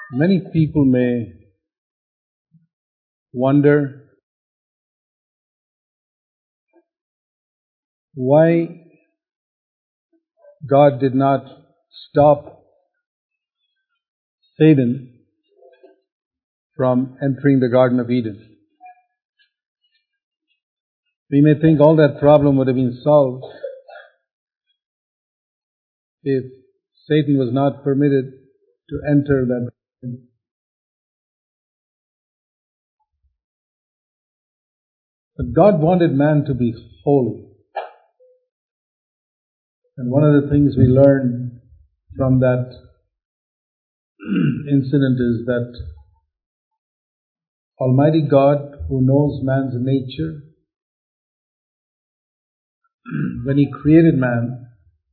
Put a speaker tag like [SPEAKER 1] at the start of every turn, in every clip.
[SPEAKER 1] Many people may wonder why God did not stop Satan from entering the Garden of Eden. We may think all that problem would have been solved if Satan was not permitted to enter that garden. But God wanted man to be holy. And one of the things we learn from that incident is that Almighty God, who knows man's nature, when He created man,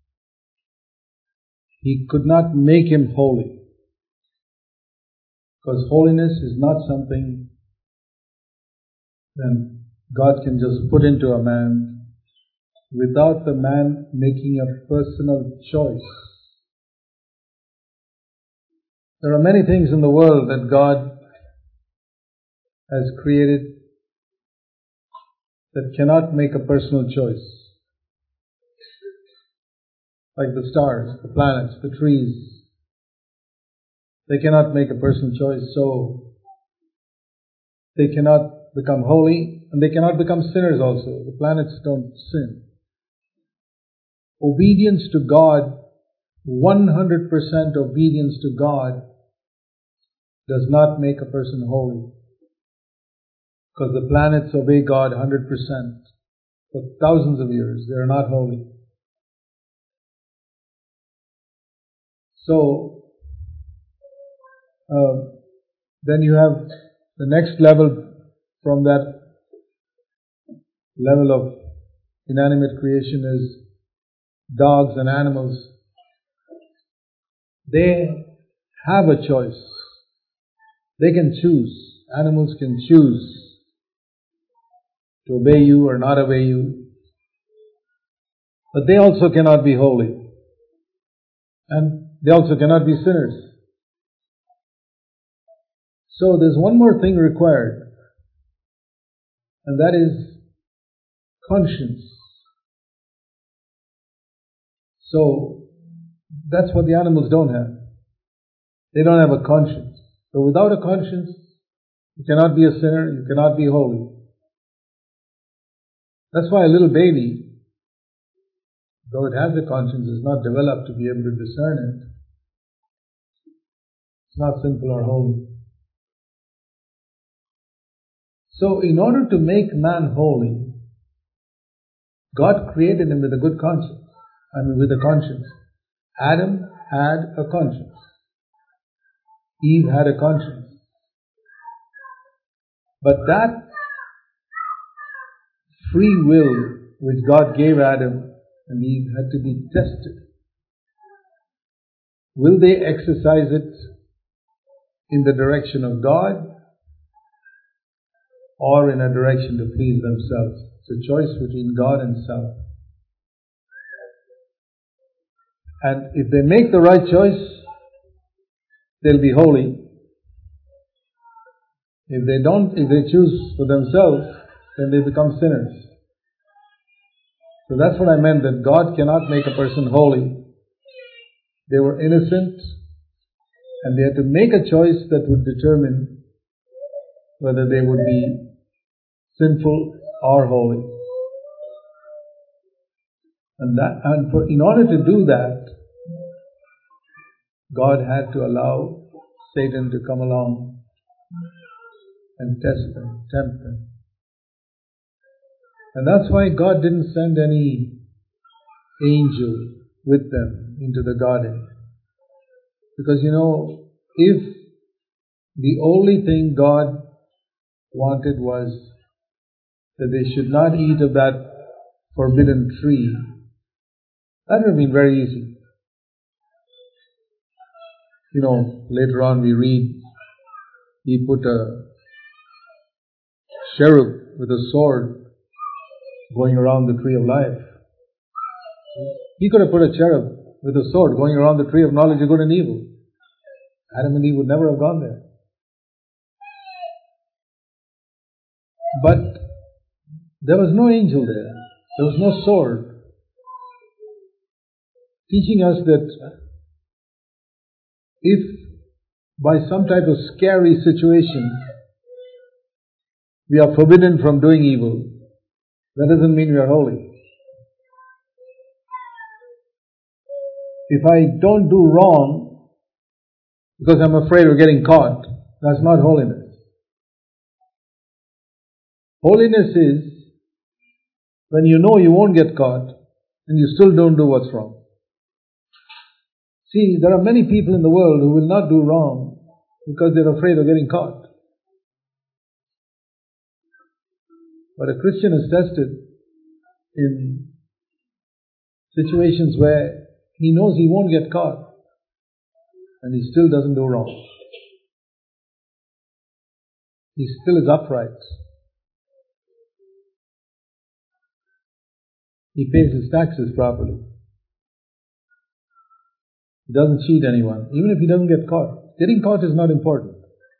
[SPEAKER 1] He could not make him holy. Because holiness is not something that God can just put into a man without the man making a personal choice. There are many things in the world that God has created that cannot make a personal choice. Like the stars, the planets, the trees. They cannot make a personal choice, so they cannot become holy, and they cannot become sinners also. The planets don't sin. Obedience to God, 100% obedience to God, does not make a person holy. Because the planets obey God 100% for thousands of years. They are not holy. So, then you have the next level from that level of inanimate creation is dogs and animals. They have a choice. They can choose. Animals can choose to obey you or not obey you. But they also cannot be holy. And they also cannot be sinners. So there's one more thing required, and that is conscience. So that's what the animals don't have. They don't have a conscience. So without a conscience, you cannot be a sinner, you cannot be holy. That's why a little baby, though it has a conscience, is not developed to be able to discern it. It's not simple or holy. So in order to make man holy, God created him with a good conscience. With a conscience. Adam had a conscience. Eve had a conscience. But that free will which God gave Adam and Eve had to be tested. Will they exercise it in the direction of God or in a direction to please themselves? It's a choice between God and self. And if they make the right choice, they'll be holy. If they choose for themselves, then they become sinners. So that's what I meant, that God cannot make a person holy. They were innocent, and they had to make a choice that would determine whether they would be sinful or holy. In order to do that, God had to allow Satan to come along and test them, tempt them. And that's why God didn't send any angel with them into the garden. Because if the only thing God wanted was that they should not eat of that forbidden tree, that would have been very easy. Later on we read, He put a cherub with a sword going around the tree of life. He could have put a cherub with a sword going around the tree of knowledge of good and evil. Adam and Eve would never have gone there. But there was no angel there. There was no sword. Teaching us that if by some type of scary situation we are forbidden from doing evil, that doesn't mean we are holy. If I don't do wrong because I'm afraid of getting caught, that's not holiness. Holiness is when you know you won't get caught and you still don't do what's wrong. See, there are many people in the world who will not do wrong because they're afraid of getting caught. But a Christian is tested in situations where he knows he won't get caught and he still doesn't do wrong. He still is upright. He pays his taxes properly. He doesn't cheat anyone, even if he doesn't get caught. Getting caught is not important.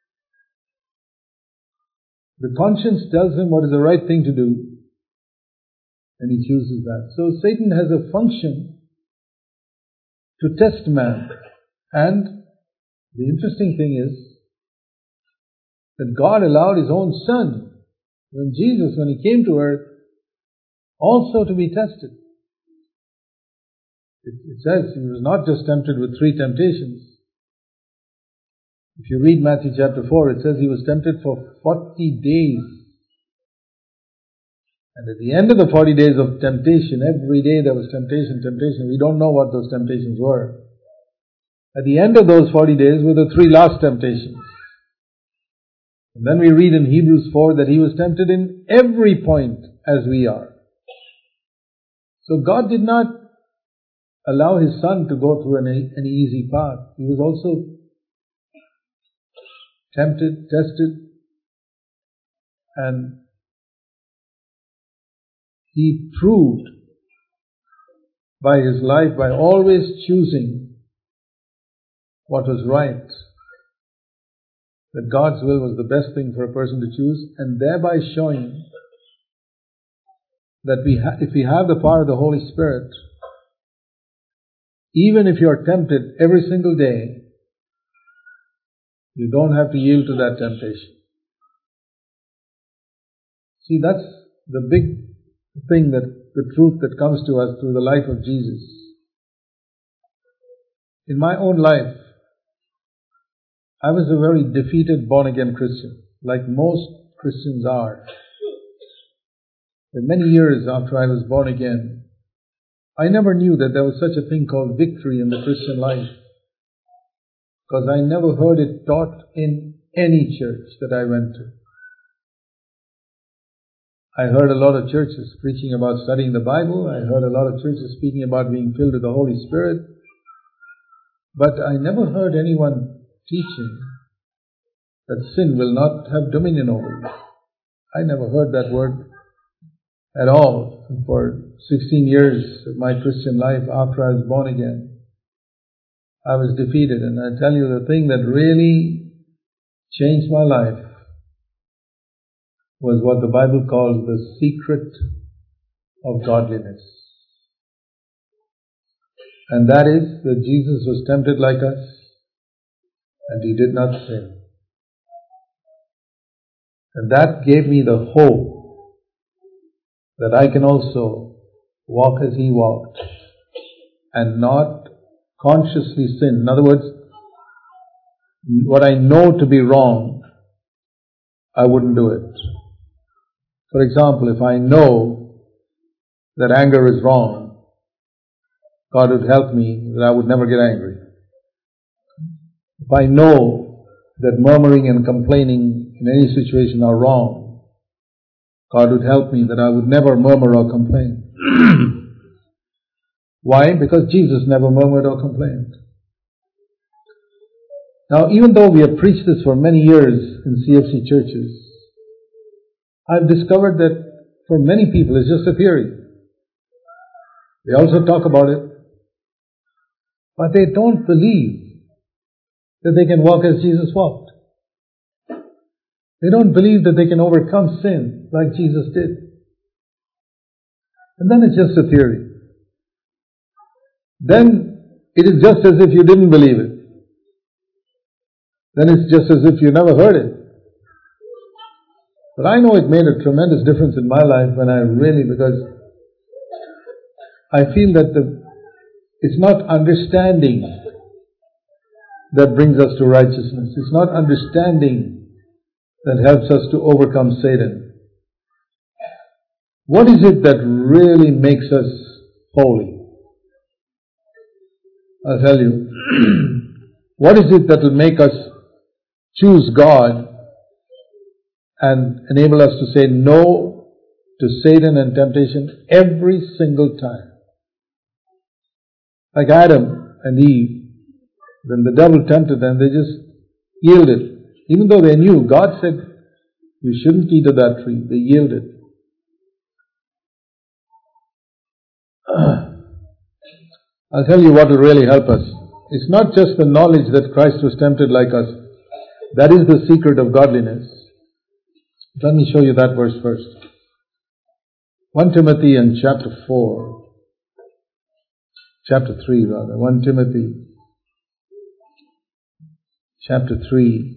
[SPEAKER 1] The conscience tells him what is the right thing to do, and he chooses that. So Satan has a function to test man. And the interesting thing is that God allowed His own Son, when He came to earth, also to be tested. It says He was not just tempted with 3 temptations. If you read Matthew chapter 4, it says He was tempted for 40 days. And at the end of the 40 days of temptation, every day there was temptation. We don't know what those temptations were. At the end of those 40 days were the 3 last temptations. And then we read in Hebrews 4 that He was tempted in every point as we are. So God did not allow His Son to go through an easy path. He was also tempted, tested, and He proved by His life, by always choosing what was right, that God's will was the best thing for a person to choose, and thereby showing that if we have the power of the Holy Spirit, even if you are tempted every single day, you don't have to yield to that temptation. See, that's the big thing, that the truth that comes to us through the life of Jesus. In my own life, I was a very defeated born-again Christian, like most Christians are. For many years after I was born again, I never knew that there was such a thing called victory in the Christian life, because I never heard it taught in any church that I went to. I heard a lot of churches preaching about studying the Bible. I heard a lot of churches speaking about being filled with the Holy Spirit. But I never heard anyone teaching that sin will not have dominion over you. I never heard that word at all for 16 years of my Christian life after I was born again. I was defeated, and I tell you, the thing that really changed my life was what the Bible calls the secret of godliness. And that is that Jesus was tempted like us, and He did not sin. And that gave me the hope that I can also walk as He walked and not consciously sin. In other words, what I know to be wrong, I wouldn't do it. For example, if I know that anger is wrong, God would help me that I would never get angry. If I know that murmuring and complaining in any situation are wrong, God would help me that I would never murmur or complain. Why? Because Jesus never murmured or complained. Now, even though we have preached this for many years in CFC churches, I've discovered that for many people it's just a theory. They also talk about it, but they don't believe that they can walk as Jesus walked. They don't believe that they can overcome sin like Jesus did. And then it's just a theory. Then it is just as if you didn't believe it. Then it's just as if you never heard it. But I know it made a tremendous difference in my life when I really, because I feel that it's not understanding that brings us to righteousness. It's not understanding that helps us to overcome Satan. What is it that really makes us holy? I'll tell you. What is it that will make us choose God and enable us to say no to Satan and temptation every single time? Like Adam and Eve, when the devil tempted them, they just yielded. Even though they knew, God said, you shouldn't eat of that tree. They yielded. I'll tell you what will really help us. It's not just the knowledge that Christ was tempted like us. That is the secret of godliness. Let me show you that verse first. 1 Timothy and chapter 3 rather. 1 Timothy chapter 3.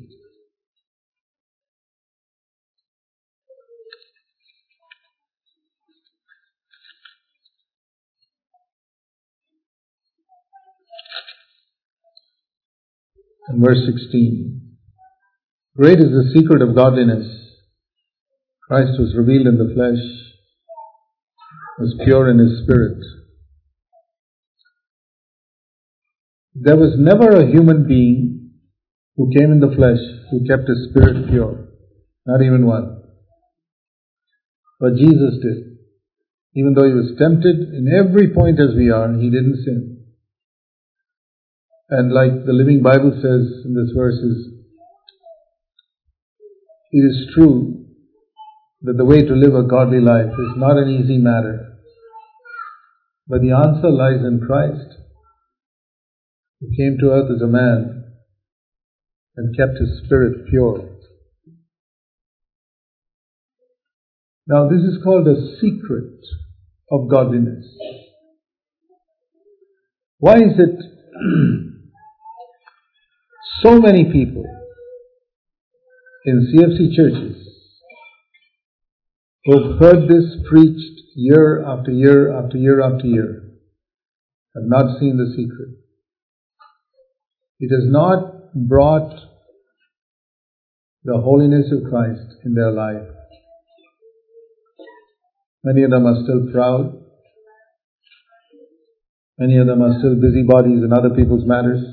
[SPEAKER 1] And verse 16. Great is the secret of godliness. Christ was revealed in the flesh, was pure in his spirit. There was never a human being who came in the flesh who kept his spirit pure. Not even one. But Jesus did. Even though he was tempted in every point as we are, he didn't sin. And like the Living Bible says in this verse it is true that the way to live a godly life is not an easy matter. But the answer lies in Christ, who came to earth as a man and kept his spirit pure. Now this is called a secret of godliness. Why is it so many people in CFC churches who have heard this preached year after year after year after year have not seen the secret? It has not brought the holiness of Christ in their life. Many of them are still proud. Many of them are still busybodies in other people's matters.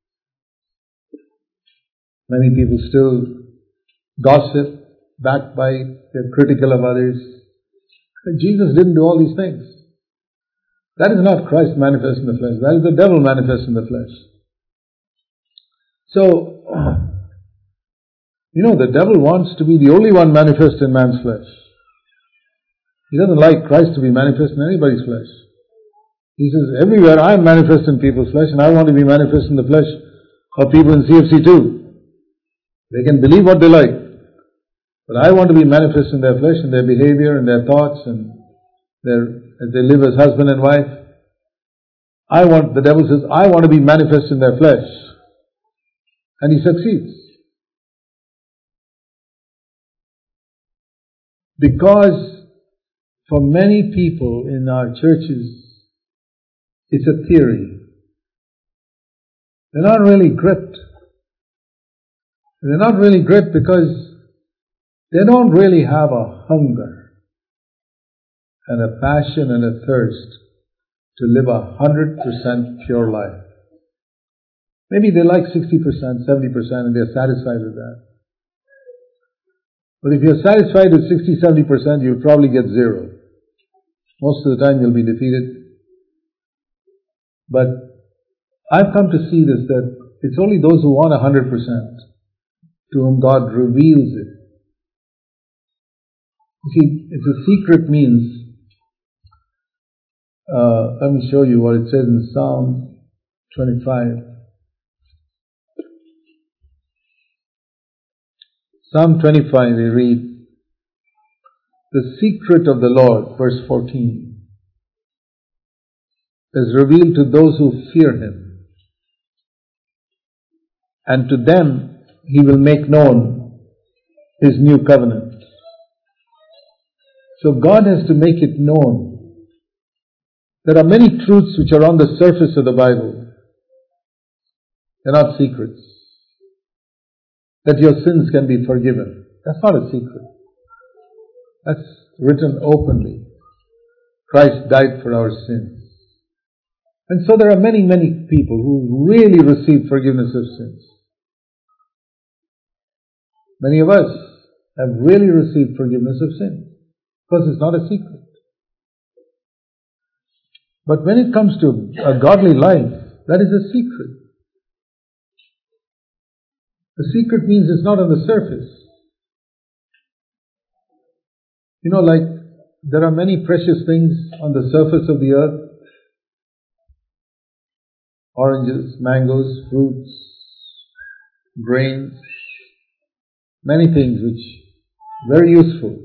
[SPEAKER 1] Many people still gossip, backbite, they're critical of others. And Jesus didn't do all these things. That is not Christ manifest in the flesh. That is the devil manifest in the flesh. So, the devil wants to be the only one manifest in man's flesh. He doesn't like Christ to be manifest in anybody's flesh. He says, everywhere I am manifest in people's flesh, and I want to be manifest in the flesh of people in CFC too. They can believe what they like, but I want to be manifest in their flesh, in their behavior, in their thoughts, and as they live as husband and wife. The devil says, I want to be manifest in their flesh. And he succeeds. Because for many people in our churches, it's a theory. They're not really gripped. They're not really gripped because they don't really have a hunger and a passion and a thirst to live 100% pure life. Maybe they like 60%, 70% and they're satisfied with that. But if you're satisfied with 60, 70%, you'll probably get zero. Most of the time you'll be defeated. But I've come to see this, that it's only those who want 100% to whom God reveals it. You see, it's a secret means, let me show you what it says in Psalm 25. Psalm 25 we read, the secret of the Lord, verse 14, is revealed to those who fear Him, and to them He will make known His new covenant. So God has to make it known. There are many truths which are on the surface of the Bible. They're not secrets. That your sins can be forgiven. That's not a secret. That's written openly. Christ died for our sins. And so there are many, many people who really receive forgiveness of sins. Many of us have really received forgiveness of sins. Because it's not a secret. But when it comes to a godly life, that is a secret. The secret means it's not on the surface. You know, like there are many precious things on the surface of the earth. Oranges, mangoes, fruits, grains, many things which are very useful.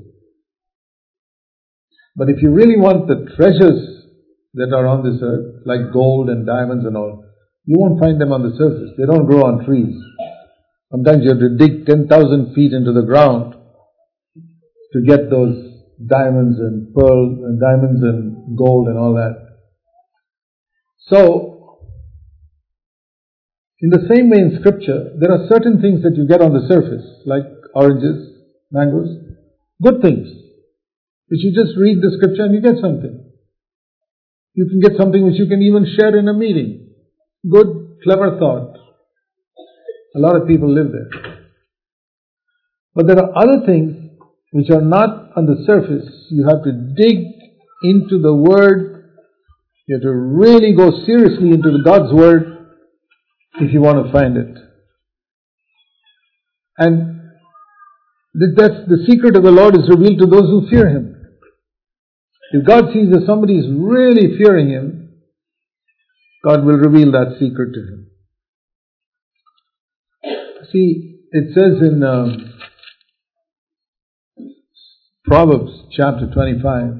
[SPEAKER 1] But if you really want the treasures that are on this earth, like gold and diamonds and all, you won't find them on the surface. They don't grow on trees. Sometimes you have to dig 10,000 feet into the ground to get those diamonds and pearls and diamonds and gold and all that. So, in the same way in Scripture, there are certain things that you get on the surface, like oranges, mangoes, good things, which you just read the Scripture and you get something. You can get something which you can even share in a meeting. Good, clever thought. A lot of people live there. But there are other things which are not on the surface. You have to dig into the Word. You have to really go seriously into God's Word if you want to find it. And that's the secret of the Lord is revealed to those who fear Him. If God sees that somebody is really fearing Him, God will reveal that secret to him. See, it says in Proverbs chapter 25,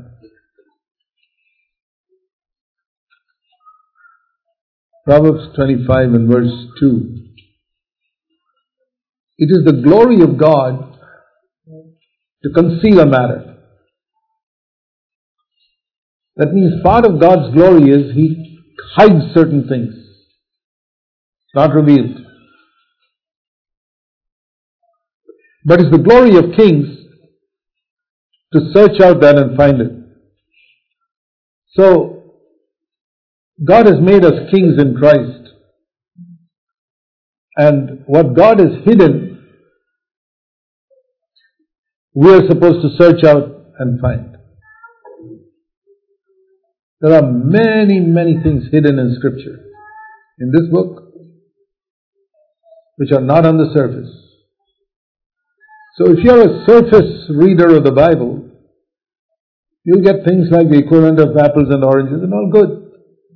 [SPEAKER 1] Proverbs 25 and verse 2, it is the glory of God to conceal a matter. That means part of God's glory is He hides certain things, not revealed. But it's the glory of kings to search out that and find it. So, God has made us kings in Christ. And what God has hidden, we are supposed to search out and find. There are many, many things hidden in Scripture, in this book, which are not on the surface. So if you're a surface reader of the Bible, you'll get things like the equivalent of apples and oranges and all good.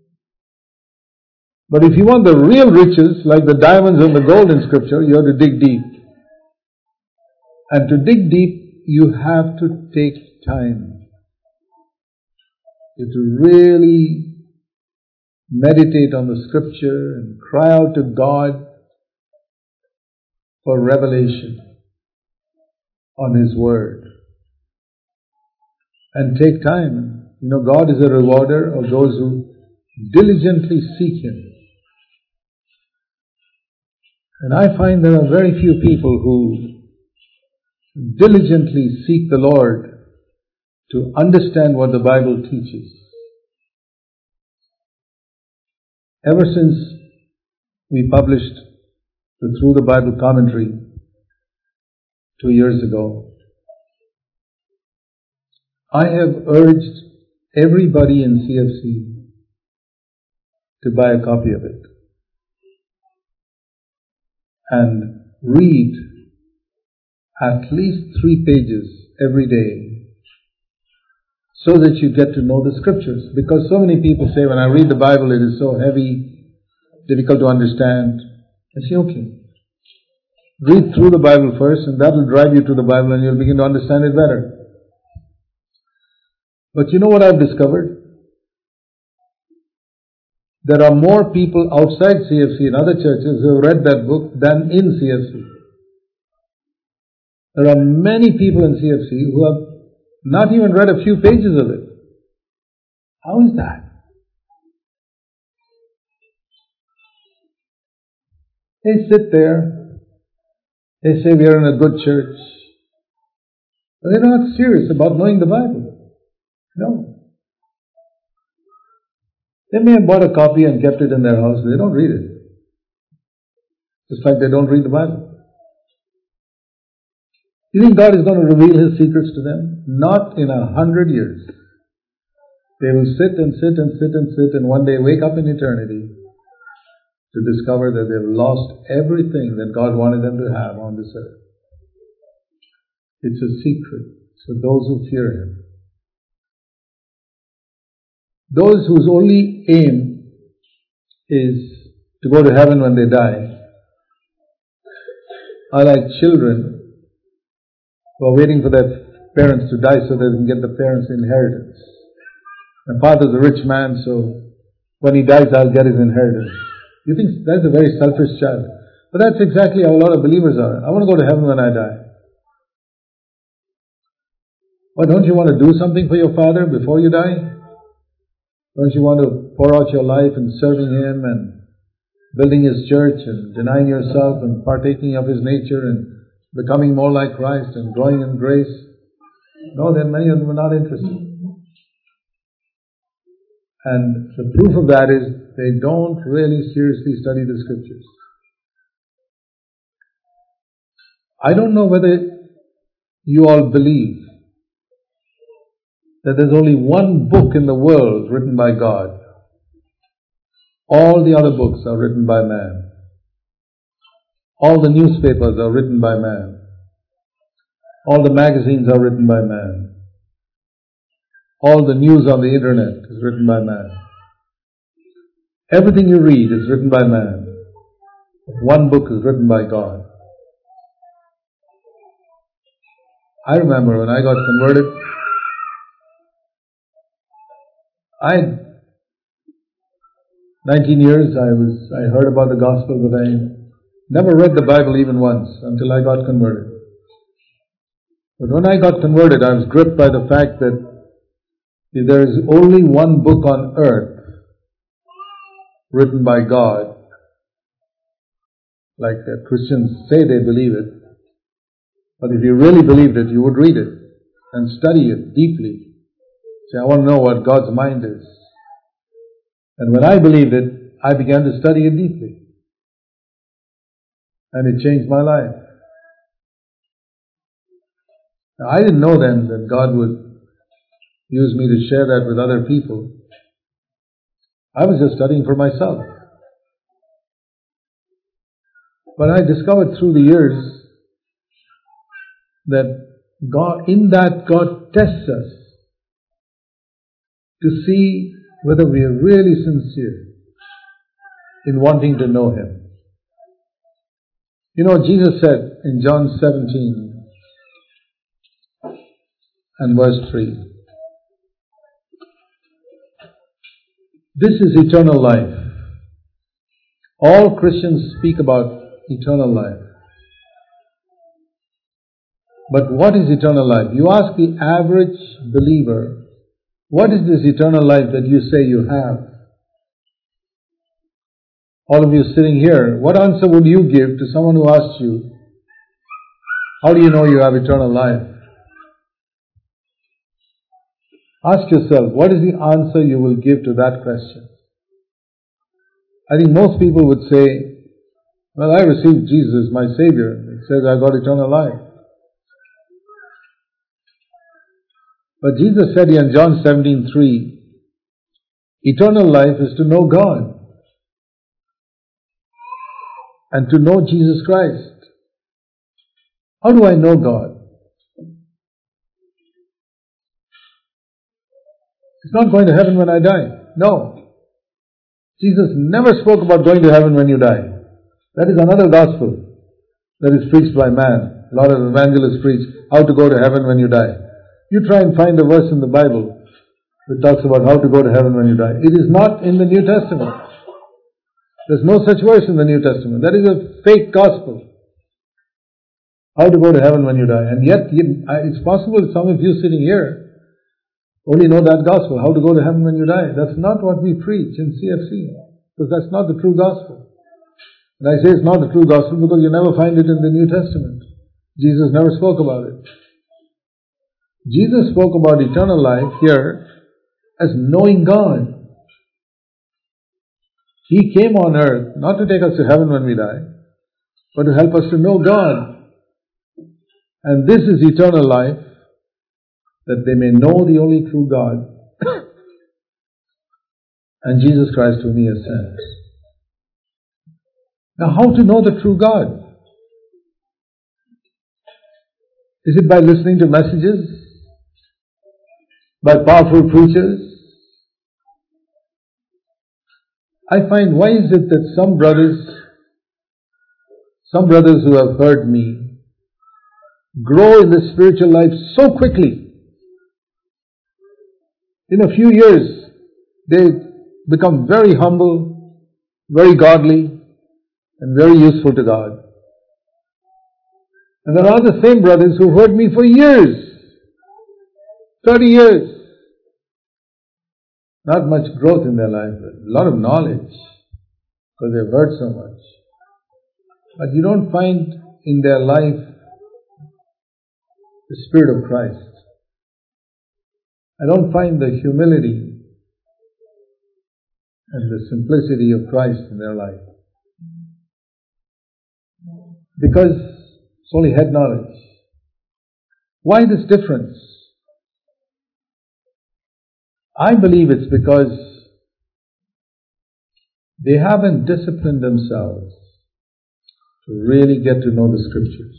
[SPEAKER 1] But if you want the real riches, like the diamonds and the gold in Scripture, you have to dig deep. And to dig deep, you have to take time. You have to really meditate on the Scripture and cry out to God for revelation on His Word. And take time. You know, God is a rewarder of those who diligently seek Him. And I find there are very few people who diligently seek the Lord to understand what the Bible teaches. Ever since we published the Through the Bible commentary 2 years ago, I have urged everybody in CFC to buy a copy of it and read at least 3 pages every day so that you get to know the Scriptures. Because so many people say, when I read the Bible, it is so heavy, difficult to understand. I say, okay. Read through the Bible first, and that will drive you to the Bible and you'll begin to understand it better. But you know what I've discovered? There are more people outside CFC and other churches who have read that book than in CFC. There are many people in CFC who have not even read a few pages of it. How is that? They sit there, they say we are in a good church, but they're not serious about knowing the Bible. No. They may have bought a copy and kept it in their house, they don't read it. Just like they don't read the Bible. You think God is going to reveal His secrets to them? Not in 100 years. They will sit and sit and sit and sit and one day wake up in eternity to discover that they've lost everything that God wanted them to have on this earth. It's a secret for those who fear Him. Those whose only aim is to go to heaven when they die are like children who are waiting for their parents to die so they can get the parents' inheritance. My father's a rich man, so when he dies I'll get his inheritance. You think that's a very selfish child. But that's exactly how a lot of believers are. I want to go to heaven when I die. Why don't you want to do something for your Father before you die? Don't you want to pour out your life in serving Him and building His church and denying yourself and partaking of His nature and becoming more like Christ and growing in grace? No, then many of them are not interested. And the proof of that is they don't really seriously study the Scriptures. I don't know whether you all believe that there's only one book in the world written by God. All the other books are written by man. All the newspapers are written by man. All the magazines are written by man. All the news on the internet is written by man. Everything you read is written by man. One book is written by God. I remember when I got converted, I had 19 years, I heard about the gospel, but I never read the Bible even once until I got converted. But when I got converted, I was gripped by the fact that there is only one book on earth written by God. Like Christians say they believe it. But if you really believed it, you would read it and study it deeply. Say, I want to know what God's mind is. And when I believed it, I began to study it deeply. And it changed my life. Now, I didn't know then that God would use me to share that with other people. I was just studying for myself. But I discovered through the years that God tests us to see whether we are really sincere in wanting to know Him. You know, Jesus said in John 17 and verse 3, this is eternal life. All Christians speak about eternal life. But what is eternal life? You ask the average believer, what is this eternal life that you say you have? All of you sitting here, what answer would you give to someone who asks you, how do you know you have eternal life? Ask yourself, what is the answer you will give to that question? I think most people would say, well, I received Jesus as my Savior. It says I got eternal life. But Jesus said in John 17:3, eternal life is to know God and to know Jesus Christ. How do I know God? It's not going to heaven when I die. No. Jesus never spoke about going to heaven when you die. That is another gospel. that is preached by man. A lot of evangelists preach how to go to heaven when you die. You try and find a verse in the Bible that talks about how to go to heaven when you die. It is not in the New Testament. There's no such verse in the New Testament. That is a fake gospel. How to go to heaven when you die. And yet, it's possible that some of you sitting here only know that gospel, how to go to heaven when you die. That's not what we preach in CFC, because that's not the true gospel. And I say it's not the true gospel because you never find it in the New Testament. Jesus never spoke about it. Jesus spoke about eternal life here as knowing God. He came on earth not to take us to heaven when we die, but to help us to know God. And this is eternal life, that they may know the only true God and Jesus Christ whom He has sent. Now, how to know the true God? Is it by listening to messages? By powerful preachers? I find, why is it that some brothers who have heard me grow in the spiritual life so quickly? In a few years, they become very humble, very godly, and very useful to God. And there are the same brothers who heard me for years, 30 years. Not much growth in their life, but a lot of knowledge, because they've heard so much. But you don't find in their life the Spirit of Christ. I don't find the humility and the simplicity of Christ in their life. Because it's only head knowledge. Why this difference? I believe it's because they haven't disciplined themselves to really get to know the Scriptures.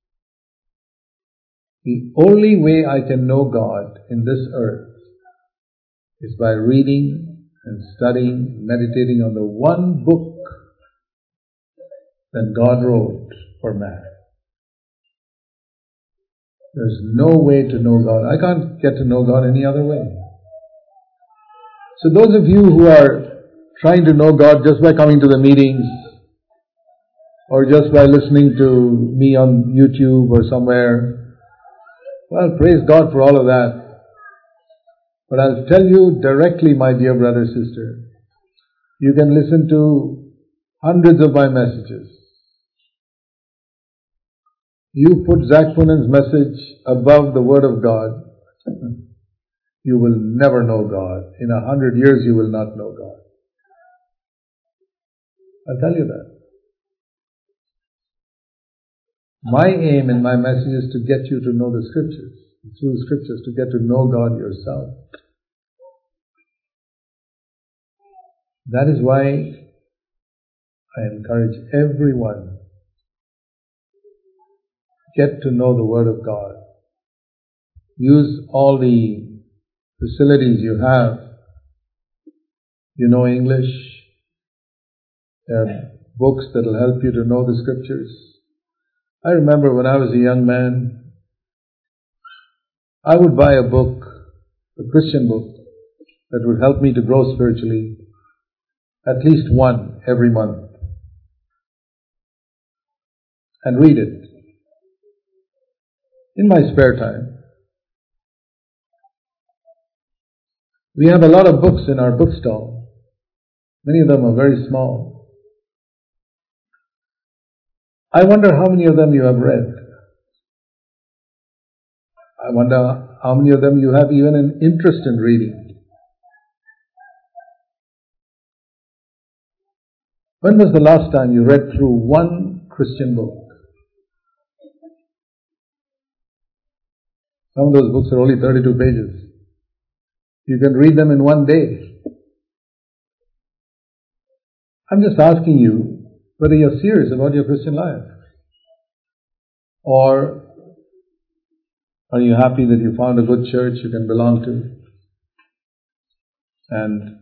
[SPEAKER 1] The only way I can know God in this earth is by reading and studying, meditating on the one book that God wrote for man. There's no way to know God. I can't get to know God any other way. So those of you who are trying to know God just by coming to the meetings or just by listening to me on YouTube or somewhere, well, praise God for all of that. But I'll tell you directly, my dear brother, sister, you can listen to hundreds of my messages. You put Zach Punan's message above the Word of God, you will never know God. In 100 years you will not know God. I'll tell you that. My aim in my message is to get you to know the Scriptures. Through the Scriptures, to get to know God yourself. That is why I encourage everyone, get to know the Word of God. Use all the facilities you have. You know English. There are books that will help you to know the Scriptures. I remember when I was a young man, I would buy a book, a Christian book, that would help me to grow spiritually, at least one every month, and read it in my spare time. We have a lot of books in our bookstall. Many of them are very small. I wonder how many of them you have read. I wonder how many of them you have even an interest in reading. When was the last time you read through one Christian book? Some of those books are only 32 pages. You can read them in one day. I'm just asking you whether you're serious about your Christian life. Or are you happy that you found a good church you can belong to and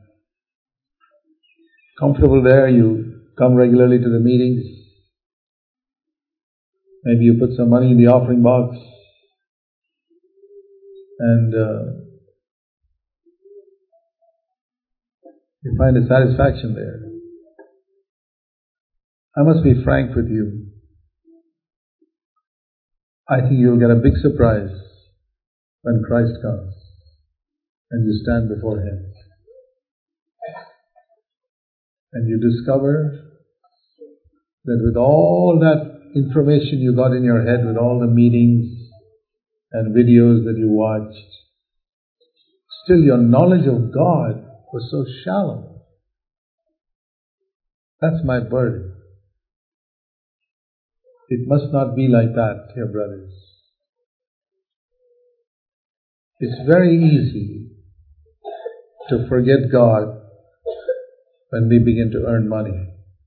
[SPEAKER 1] comfortable there, you come regularly to the meetings, Maybe you put some money in the offering box and you find a satisfaction there. I must be frank with you. I think you'll get a big surprise when Christ comes and you stand before Him. And you discover that with all that information you got in your head, with all the meetings and videos that you watched, still your knowledge of God was so shallow. That's my burden. It must not be like that, dear brothers. It's very easy to forget God when we begin to earn money.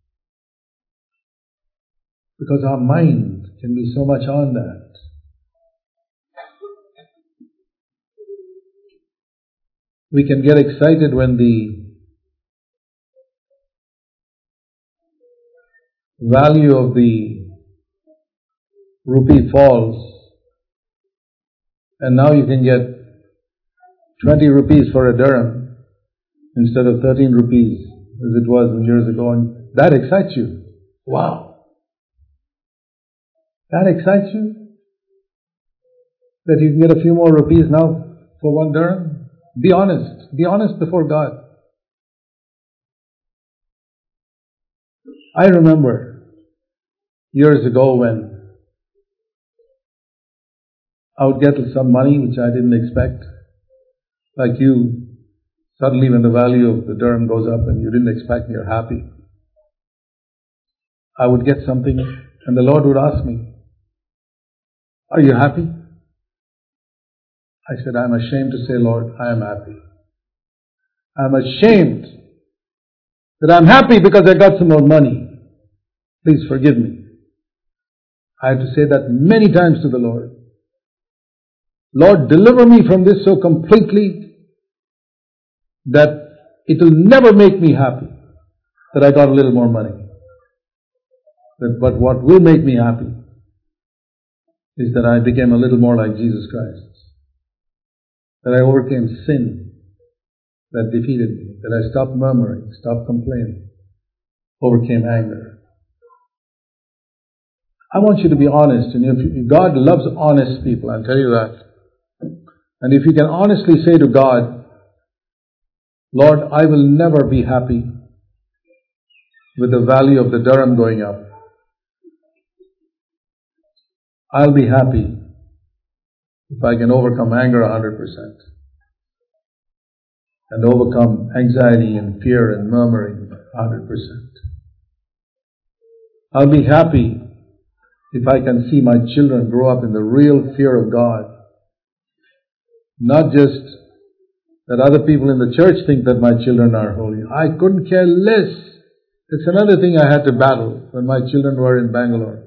[SPEAKER 1] Because our mind can be so much on that. We can get excited when the value of the rupee falls, and now you can get 20 rupees for a dirham instead of 13 rupees as it was years ago, and that excites you. Wow! That excites you? That you can get a few more rupees now for one dirham? Be honest. Be honest before God. I remember years ago when I would get some money which I didn't expect. Like you, suddenly when the value of the dirham goes up and you didn't expect and you're happy. I would get something and the Lord would ask me, "Are you happy?" I said, "I'm ashamed to say, Lord, I am happy. I'm ashamed that I'm happy because I got some more money. Please forgive me." I had to say that many times to the Lord. Lord, deliver me from this so completely that it will never make me happy that I got a little more money. But what will make me happy is that I became a little more like Jesus Christ. That I overcame sin that defeated me. That I stopped murmuring, stopped complaining, overcame anger. I want you to be honest, and if God loves honest people, I'll tell you that. And if you can honestly say to God, Lord, I will never be happy with the value of the dirham going up. I'll be happy if I can overcome anger 100% and overcome anxiety and fear and murmuring 100%. I'll be happy if I can see my children grow up in the real fear of God. Not just that other people in the church think that my children are holy. I couldn't care less. It's another thing I had to battle when my children were in Bangalore.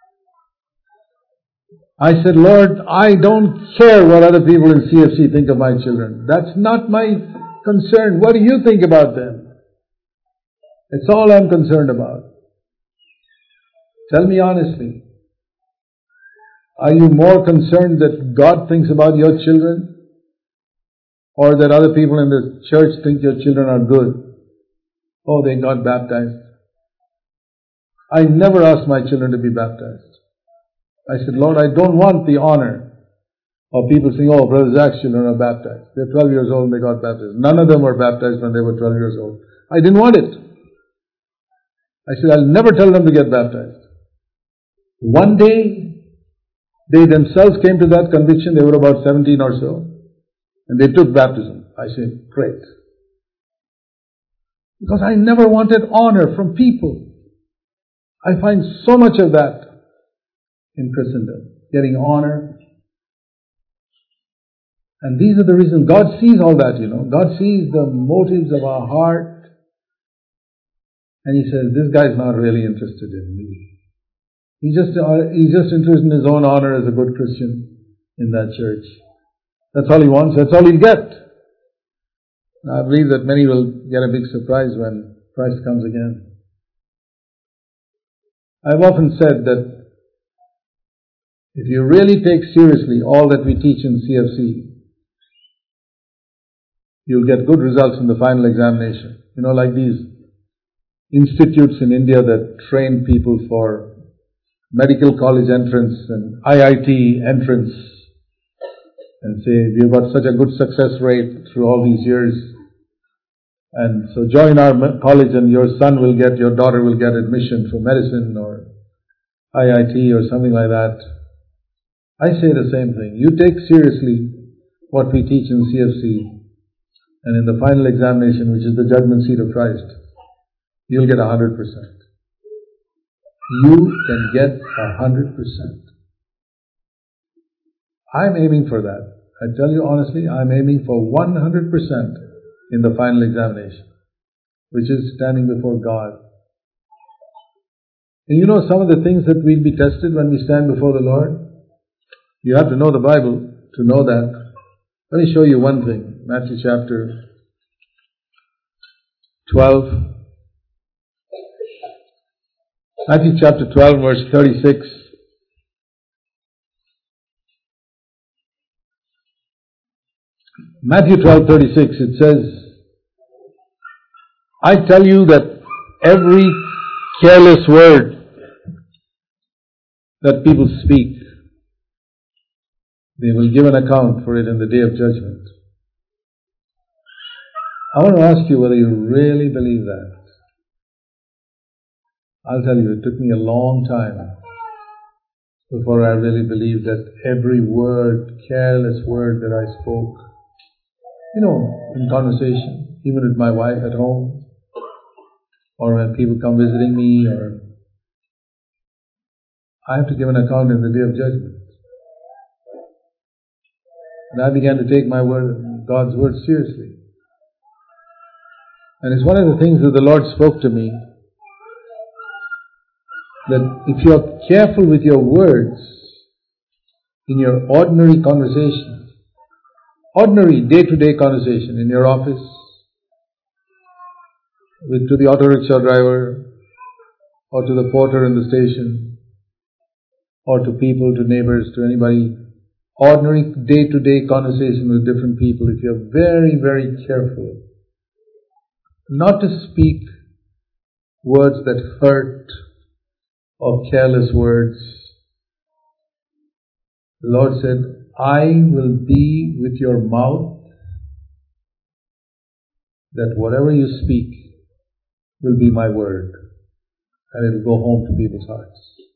[SPEAKER 1] I said, Lord, I don't care what other people in CFC think of my children. That's not my concern. What do you think about them? It's all I'm concerned about. Tell me honestly. Are you more concerned that God thinks about your children? Or that other people in the church think your children are good? Oh, they got baptized. I never asked my children to be baptized. I said, Lord, I don't want the honor of people saying, oh, Brother Zach's children are baptized. They're 12 years old and they got baptized. None of them were baptized when they were 12 years old. I didn't want it. I said, I'll never tell them to get baptized. One day, they themselves came to that conviction. They were about 17 or so. And they took baptism. I said, great. Because I never wanted honor from people. I find so much of that in Christendom. Getting honor. And these are the reasons. God sees all that, God sees the motives of our heart. And He says, this guy's not really interested in me. He's just interested in his own honor as a good Christian in that church. That's all he wants. That's all he'll get. I believe that many will get a big surprise when Christ comes again. I've often said that If you really take seriously all that we teach in CFC, you'll get good results in the final examination. You know, like these institutes in India that train people for medical college entrance and IIT entrance and say, we've got such a good success rate through all these years, and so join our college and your daughter will get admission for medicine or IIT or something like that. I say the same thing. You take seriously what we teach in CFC, and in the final examination, which is the judgment seat of Christ, you'll get 100%. You can get 100%. I'm aiming for that. I tell you honestly, I'm aiming for 100% in the final examination, which is standing before God. And you know some of the things that we'll be tested when we stand before the Lord? You have to know the Bible to know that. Let me show you one thing. Matthew chapter 12. Matthew chapter 12 verse 36. Matthew 12:36, it says, I tell you that every careless word that people speak, they will give an account for it in the day of judgment. I want to ask you whether you really believe that. I'll tell you, it took me a long time before I really believed that every word, careless word that I spoke, you know, in conversation, even with my wife at home, or when people come visiting me, or I have to give an account in the day of judgment. And I began to take my word, God's word, seriously. And it's one of the things that the Lord spoke to me, that if you're careful with your words in your ordinary conversation, ordinary day-to-day conversation in your office, to the auto rickshaw driver, or to the porter in the station, or to people, to neighbors, to anybody, ordinary day-to-day conversation with different people, if you're very, very careful not to speak words that hurt or careless words, the Lord said, I will be with your mouth, that whatever you speak will be my word, and it will go home to people's hearts.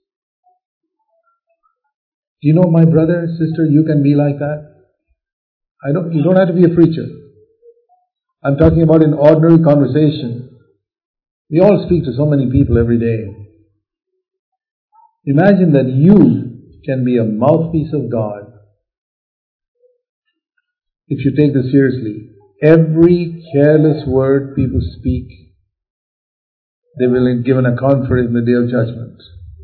[SPEAKER 1] Do you know, my brother, sister, you can be like that? You don't have to be a preacher. I'm talking about in ordinary conversation. We all speak to so many people every day. Imagine that you can be a mouthpiece of God if you take this seriously. Every careless word people speak, they will give an account for it in the day of judgment.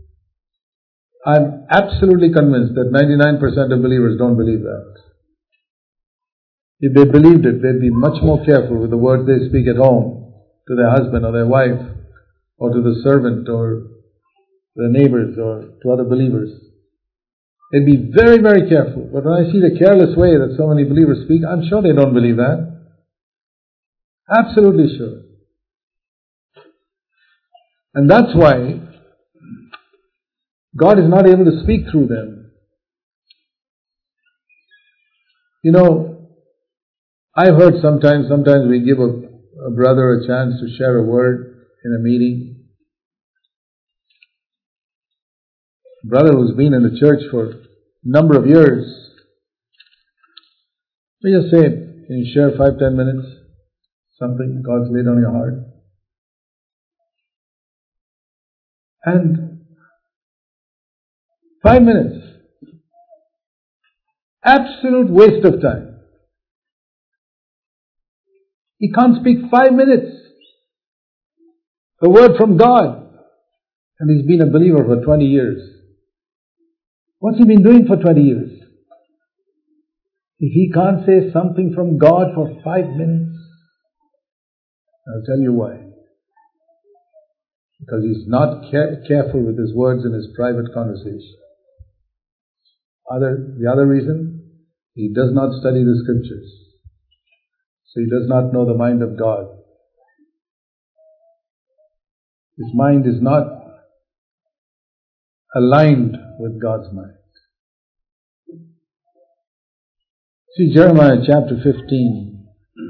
[SPEAKER 1] I'm absolutely convinced that 99% of believers don't believe that. If they believed it, they'd be much more careful with the words they speak at home to their husband or their wife, or to the servant, or the neighbors, or to other believers. They'd be very, very careful. But when I see the careless way that so many believers speak, I'm sure they don't believe that. Absolutely sure. And that's why God is not able to speak through them. You know, I've heard sometimes we give a brother a chance to share a word in a meeting. A brother who's been in the church for a number of years, we just say, can you share 5-10 minutes? Something God's laid on your heart. And 5 minutes. Absolute waste of time. He can't speak 5 minutes. The word from God. And he's been a believer for 20 years. What's he been doing for 20 years? If he can't say something from God for 5 minutes, I'll tell you why. Because he's not careful with his words in his private conversation. The other reason, he does not study the scriptures. So he does not know the mind of God. His mind is not aligned with God's mind. See Jeremiah chapter 15.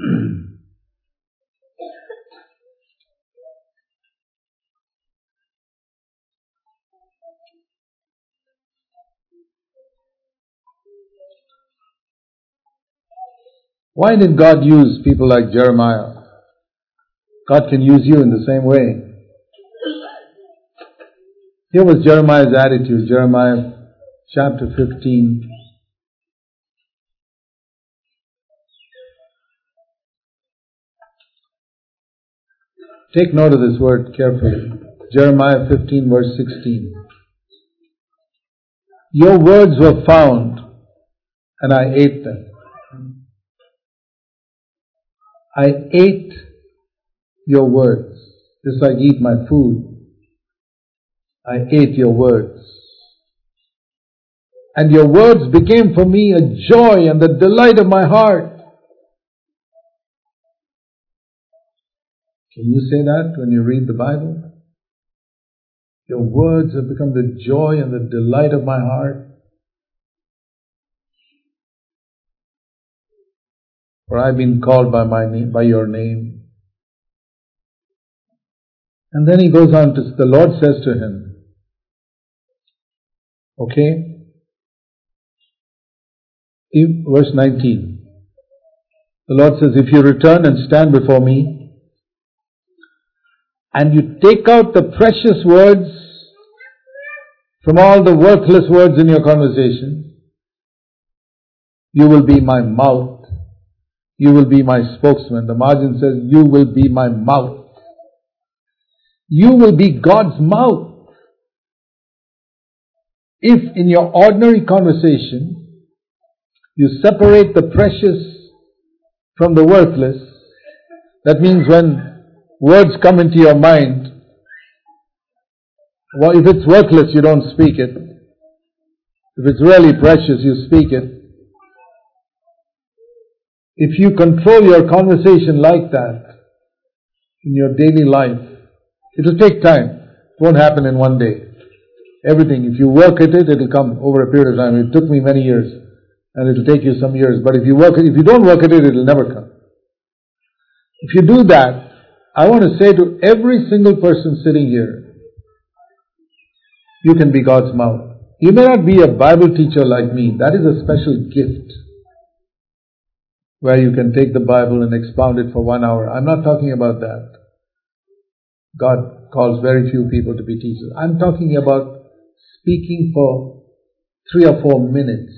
[SPEAKER 1] Why did God use people like Jeremiah? God can use you in the same way. Here was Jeremiah's attitude, Jeremiah chapter 15. Take note of this word carefully. Jeremiah 15 verse 16. Your words were found, and I ate them. I ate your words, just like eat my food. I ate your words. And your words became for me a joy and the delight of my heart. Can you say that when you read the Bible? Your words have become the joy and the delight of my heart. For I've been called by my name, by your name. And then he goes on to, the Lord says to him, okay, verse 19. The Lord says, if you return and stand before me, and you take out the precious words from all the worthless words in your conversation, you will be my mouth. You will be my spokesman. The margin says, you will be my mouth. You will be God's mouth. If in your ordinary conversation, you separate the precious from the worthless, that means when words come into your mind, well, if it's worthless, you don't speak it. If it's really precious, you speak it. If you control your conversation like that in your daily life, it will take time. It won't happen in one day. Everything, if you work at it, it will come over a period of time. It took me many years, and it will take you some years. But if you don't work at it, it will never come. If you do that, I want to say to every single person sitting here, you can be God's mouth. You may not be a Bible teacher like me. That is a special gift, where you can take the Bible and expound it for 1 hour. I'm not talking about that. God calls very few people to be teachers. I'm talking about speaking for 3 or 4 minutes.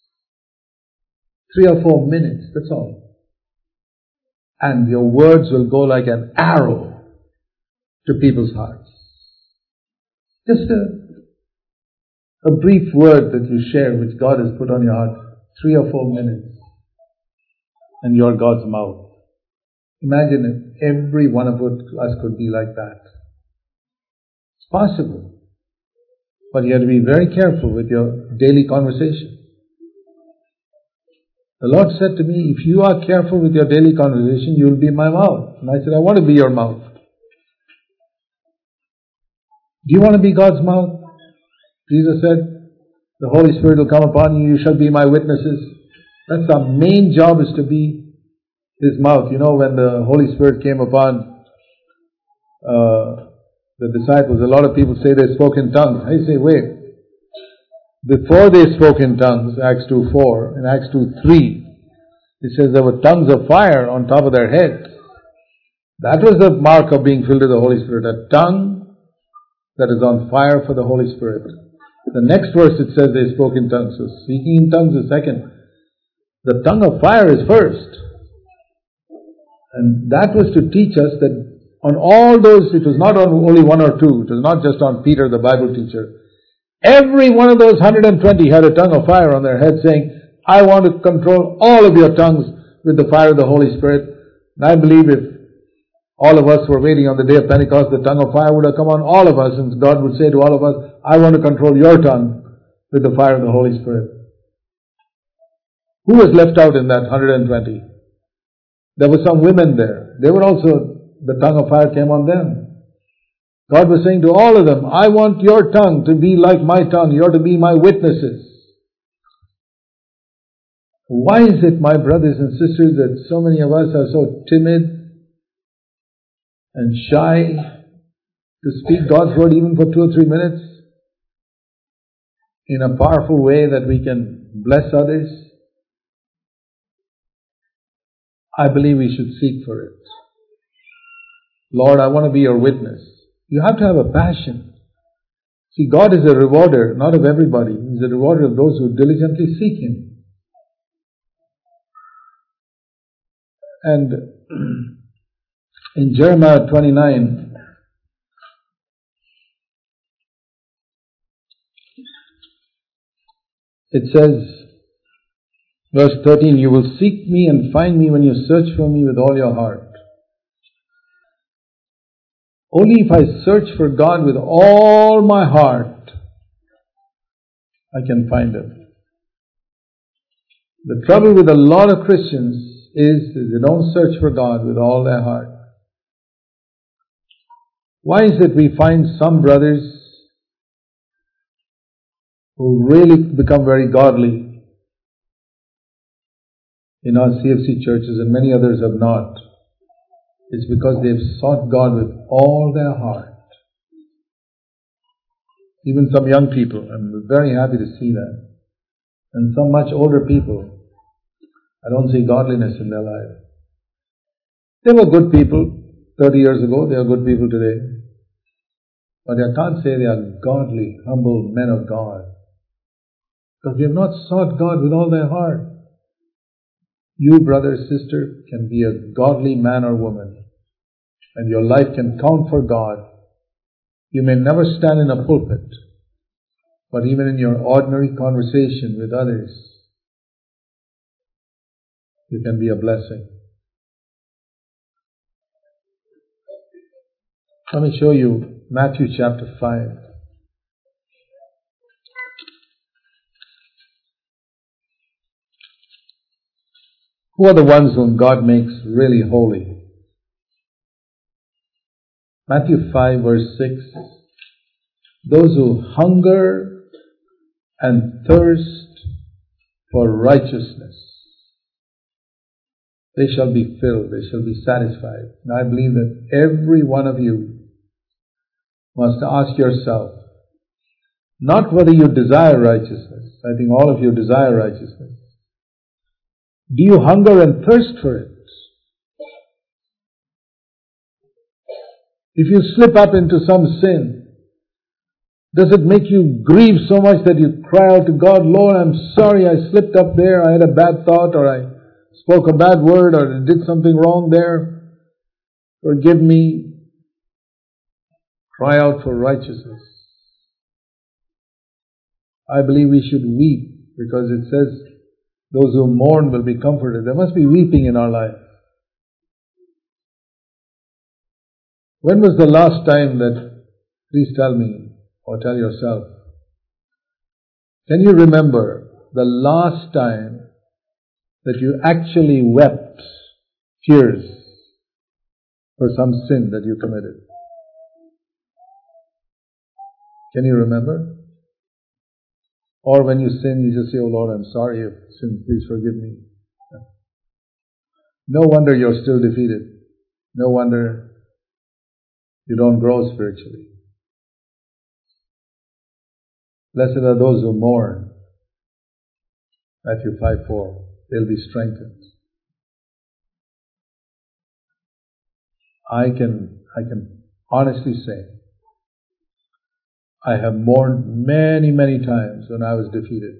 [SPEAKER 1] 3 or 4 minutes, that's all. And your words will go like an arrow to people's hearts. Just a brief word that you share which God has put on your heart, 3 or 4 minutes, and you're God's mouth. Imagine if every one of us could be like that. It's possible. But you have to be very careful with your daily conversation. The Lord said to me, if you are careful with your daily conversation, you will be my mouth. And I said, I want to be your mouth. Do you want to be God's mouth? Jesus said, the Holy Spirit will come upon you, you shall be my witnesses. That's our main job, is to be His mouth. You know, when the Holy Spirit came upon the disciples, a lot of people say they spoke in tongues. I say, wait. Before they spoke in tongues, Acts 2:4, in Acts 2:3, it says there were tongues of fire on top of their heads. That was the mark of being filled with the Holy Spirit, a tongue that is on fire for the Holy Spirit. The next verse it says they spoke in tongues. So speaking in tongues is second. The tongue of fire is first. And that was to teach us that on all those, it was not on only one or two, it was not just on Peter, the Bible teacher. Every one of those 120 had a tongue of fire on their head saying, I want to control all of your tongues with the fire of the Holy Spirit. And I believe if all of us were waiting on the day of Pentecost, the tongue of fire would have come on all of us, and God would say to all of us, I want to control your tongue with the fire of the Holy Spirit. Who was left out in that 120? There were some women there. They were also, the tongue of fire came on them. God was saying to all of them, I want your tongue to be like my tongue. You're to be my witnesses. Why is it, my brothers and sisters, that so many of us are so timid and shy to speak God's word even for 2 or 3 minutes in a powerful way that we can bless others? I believe we should seek for it. Lord, I want to be your witness. You have to have a passion. See, God is a rewarder, not of everybody. He's a rewarder of those who diligently seek Him. And in Jeremiah 29, it says, verse 13, you will seek me and find me when you search for me with all your heart. Only if I search for God with all my heart, I can find Him. The trouble with a lot of Christians is they don't search for God with all their heart. Why is it we find some brothers who really become very godly in our CFC churches and many others have not? It's because they've sought God with all their heart. Even some young people, I'm very happy to see that. And some much older people, I don't see godliness in their life. They were good people 30 years ago, they are good people today. But I can't say they are godly, humble men of God. Because they have not sought God with all their heart. You, brother, sister, can be a godly man or woman. And your life can count for God. You may never stand in a pulpit. But even in your ordinary conversation with others, you can be a blessing. Let me show you Matthew chapter 5. Who are the ones whom God makes really holy? Matthew 5 verse 6. Those who hunger and thirst for righteousness, they shall be filled, they shall be satisfied. And I believe that every one of you must ask yourself, not whether you desire righteousness. I think all of you desire righteousness. Do you hunger and thirst for it? If you slip up into some sin, does it make you grieve so much that you cry out to God, Lord, I'm sorry I slipped up there, I had a bad thought, or I spoke a bad word, or I did something wrong there. Forgive me. Cry out for righteousness. I believe we should weep, because it says, those who mourn will be comforted. There must be weeping in our life. When was the last time that, please tell me, or tell yourself, can you remember the last time that you actually wept tears for some sin that you committed? Can you remember? Or when you sin, you just say, oh Lord, I'm sorry if sin, please forgive me. No wonder you're still defeated. No wonder you don't grow spiritually. Blessed are those who mourn. Matthew 5:4. They'll be strengthened. I can honestly say, I have mourned many, many times when I was defeated.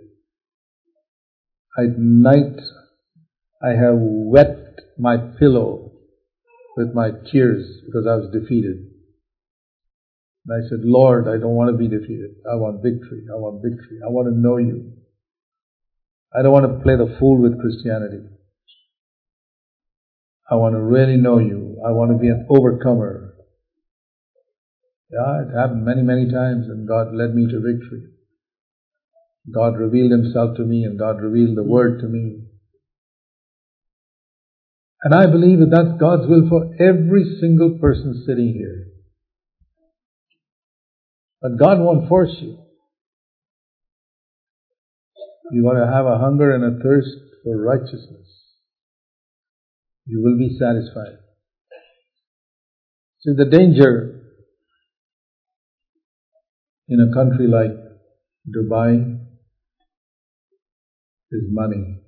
[SPEAKER 1] At night, I have wet my pillow with my tears because I was defeated. And I said, Lord, I don't want to be defeated. I want victory. I want victory. I want to know you. I don't want to play the fool with Christianity. I want to really know you. I want to be an overcomer. Yeah, it happened many, many times, and God led me to victory. God revealed Himself to me, and God revealed the Word to me. And I believe that that's God's will for every single person sitting here. But God won't force you. You want to have a hunger and a thirst for righteousness. You will be satisfied. See, the danger in a country like Dubai is money.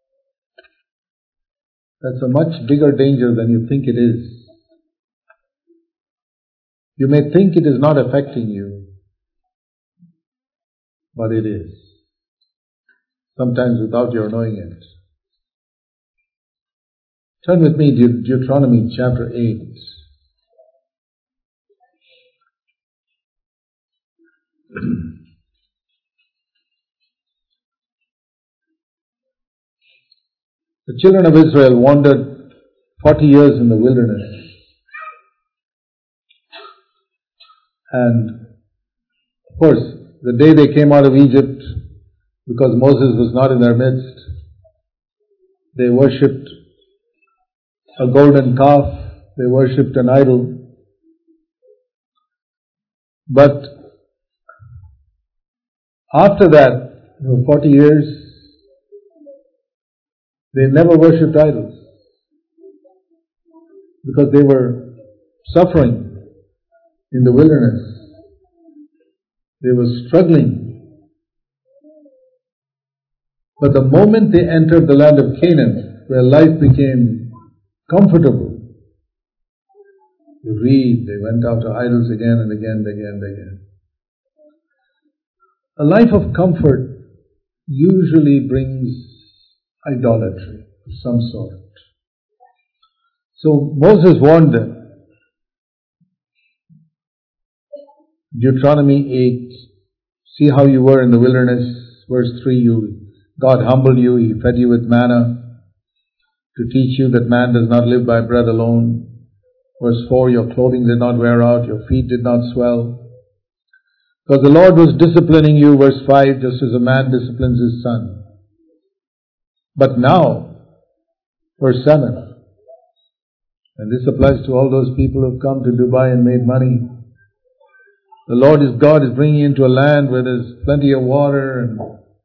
[SPEAKER 1] That's a much bigger danger than you think it is. You may think it is not affecting you, but it is. Sometimes without your knowing it. Turn with me to Deuteronomy chapter 8. The children of Israel wandered 40 years in the wilderness. And of course, the day they came out of Egypt, because Moses was not in their midst, they worshipped a golden calf, they worshipped an idol. But after that, 40 years, they never worshipped idols because they were suffering in the wilderness. They were struggling. But the moment they entered the land of Canaan, where life became comfortable, you read, they went after idols again and again and again and again. A life of comfort usually brings idolatry of some sort. So Moses warned them. Deuteronomy 8, see how you were in the wilderness. Verse 3, God humbled you, He fed you with manna to teach you that man does not live by bread alone. Verse 4, your clothing did not wear out, your feet did not swell. Because the Lord was disciplining you, verse 5, just as a man disciplines his son. But now, verse 7, and this applies to all those people who have come to Dubai and made money. The Lord is God is bringing you into a land where there's plenty of water and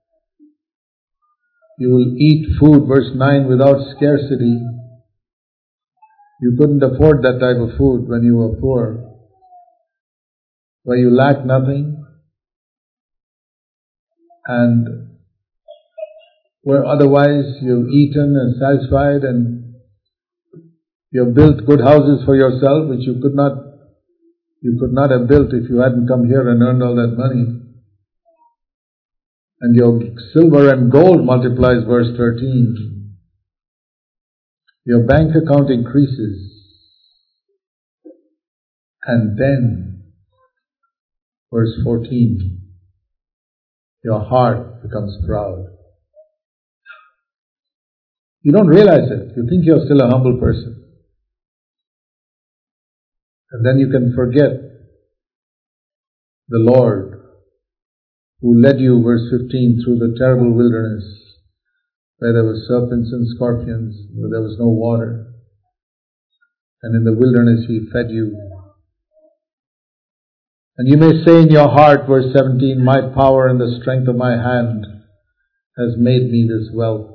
[SPEAKER 1] you will eat food, verse 9, without scarcity. You couldn't afford that type of food when you were poor, where you lacked nothing and where otherwise you've eaten and satisfied and you've built good houses for yourself, which you could not have built if you hadn't come here and earned all that money. And your silver and gold multiplies, verse 13. Your bank account increases. And then, verse 14, your heart becomes proud. You don't realize it. You think you're still a humble person. And then you can forget the Lord who led you, verse 15, through the terrible wilderness where there were serpents and scorpions, where there was no water. And in the wilderness He fed you. And you may say in your heart, verse 17, my power and the strength of my hand has made me this wealth.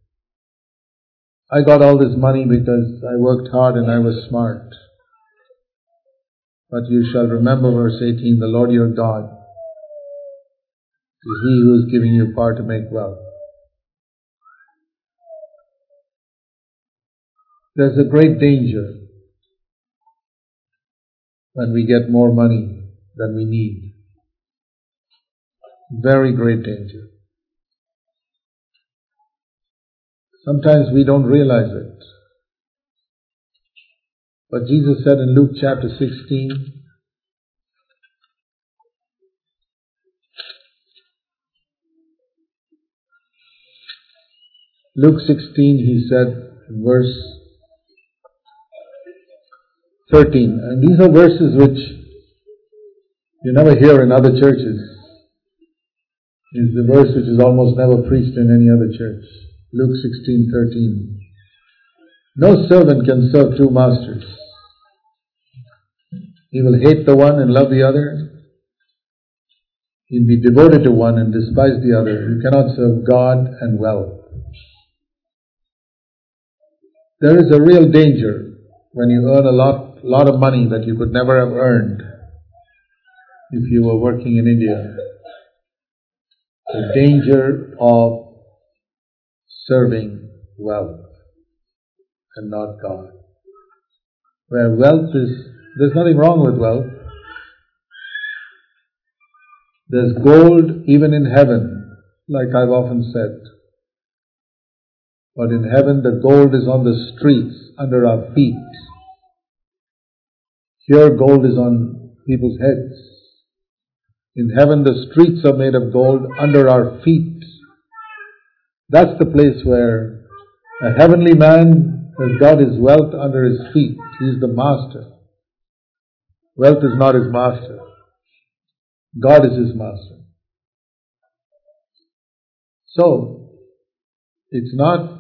[SPEAKER 1] I got all this money because I worked hard and I was smart. But you shall remember, verse 18, the Lord your God is He who is giving you power to make wealth. There's a great danger when we get more money than we need. Very great danger. Sometimes we don't realize it. But Jesus said in Luke chapter 16, Luke 16, He said in verse 13, and these are verses which you never hear in other churches. It's the verse which is almost never preached in any other church. Luke 16:13. No servant can serve two masters. He will hate the one and love the other. He'll be devoted to one and despise the other. You cannot serve God and wealth. There is a real danger when you earn a lot of money that you could never have earned if you were working in India. The danger of serving wealth and not God. Where wealth is, there's nothing wrong with wealth. There's gold even in heaven, like I've often said. But in heaven the gold is on the streets, under our feet. Here gold is on people's heads. In heaven the streets are made of gold under our feet. That's the place where a heavenly man has got his wealth under his feet. He's the master. Wealth is not his master. God is his master. So, it's not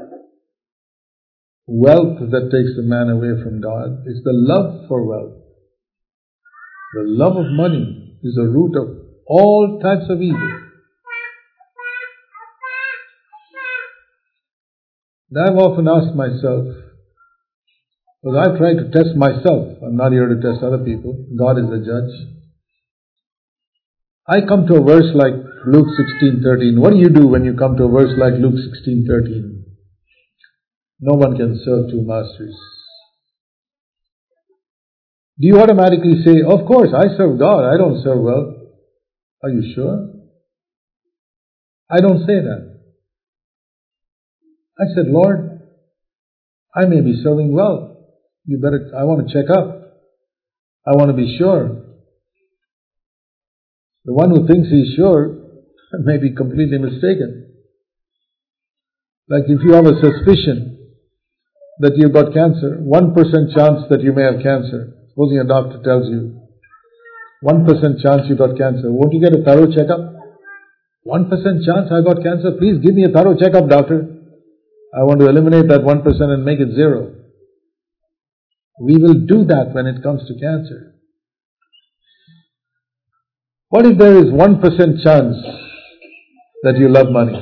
[SPEAKER 1] wealth that takes a man away from God. It's the love for wealth. The love of money is the root of all types of evil. And I've often asked myself, because I've tried to test myself. I'm not here to test other people. God is the judge. I come to a verse like Luke 16:13. What do you do when you come to a verse like Luke 16:13? No one can serve two masters. Do you automatically say, of course, I serve God, I don't serve wealth? Are you sure? I don't say that. I said, Lord, I may be serving wealth. I want to check up. I want to be sure. The one who thinks he's sure may be completely mistaken. Like if you have a suspicion that you've got cancer, 1% chance that you may have cancer. Supposing a doctor tells you, 1% chance you got cancer. Won't you get a thorough checkup? 1% chance I got cancer? Please give me a thorough checkup, doctor. I want to eliminate that 1% and make it 0. We will do that when it comes to cancer. What if there is 1% chance that you love money?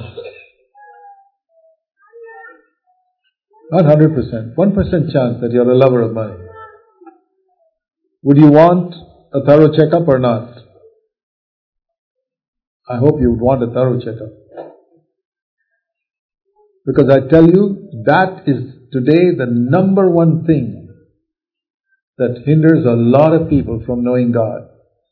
[SPEAKER 1] Not 100%. 1% chance that you're a lover of money. Would you want a thorough checkup or not? I hope you would want a thorough checkup. Because I tell you, that is today the number one thing that hinders a lot of people from knowing God.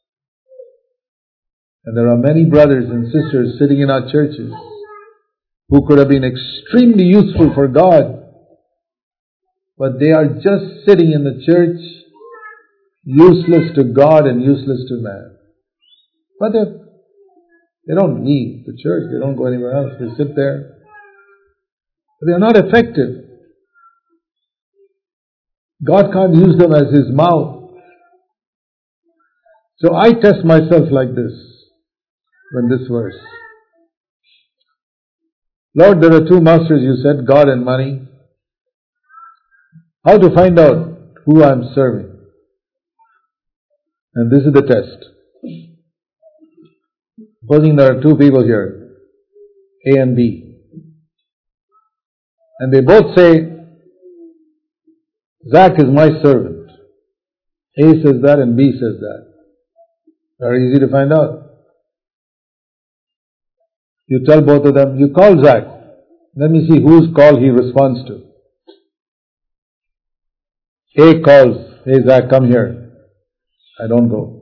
[SPEAKER 1] And there are many brothers and sisters sitting in our churches who could have been extremely useful for God, but they are just sitting in the church, useless to God and useless to man. But they don't leave the church, they don't go anywhere else, they sit there. But they are not effective. God can't use them as His mouth. So I test myself like this, when this verse. Lord, there are two masters, you said, God and money. How to find out who I am serving? And this is the test. Supposing there are two people here, A and B. And they both say, Zach is my servant. A says that and B says that. Very easy to find out. You tell both of them, you call Zach. Let me see whose call he responds to. A calls, hey Zach, come here. I don't go.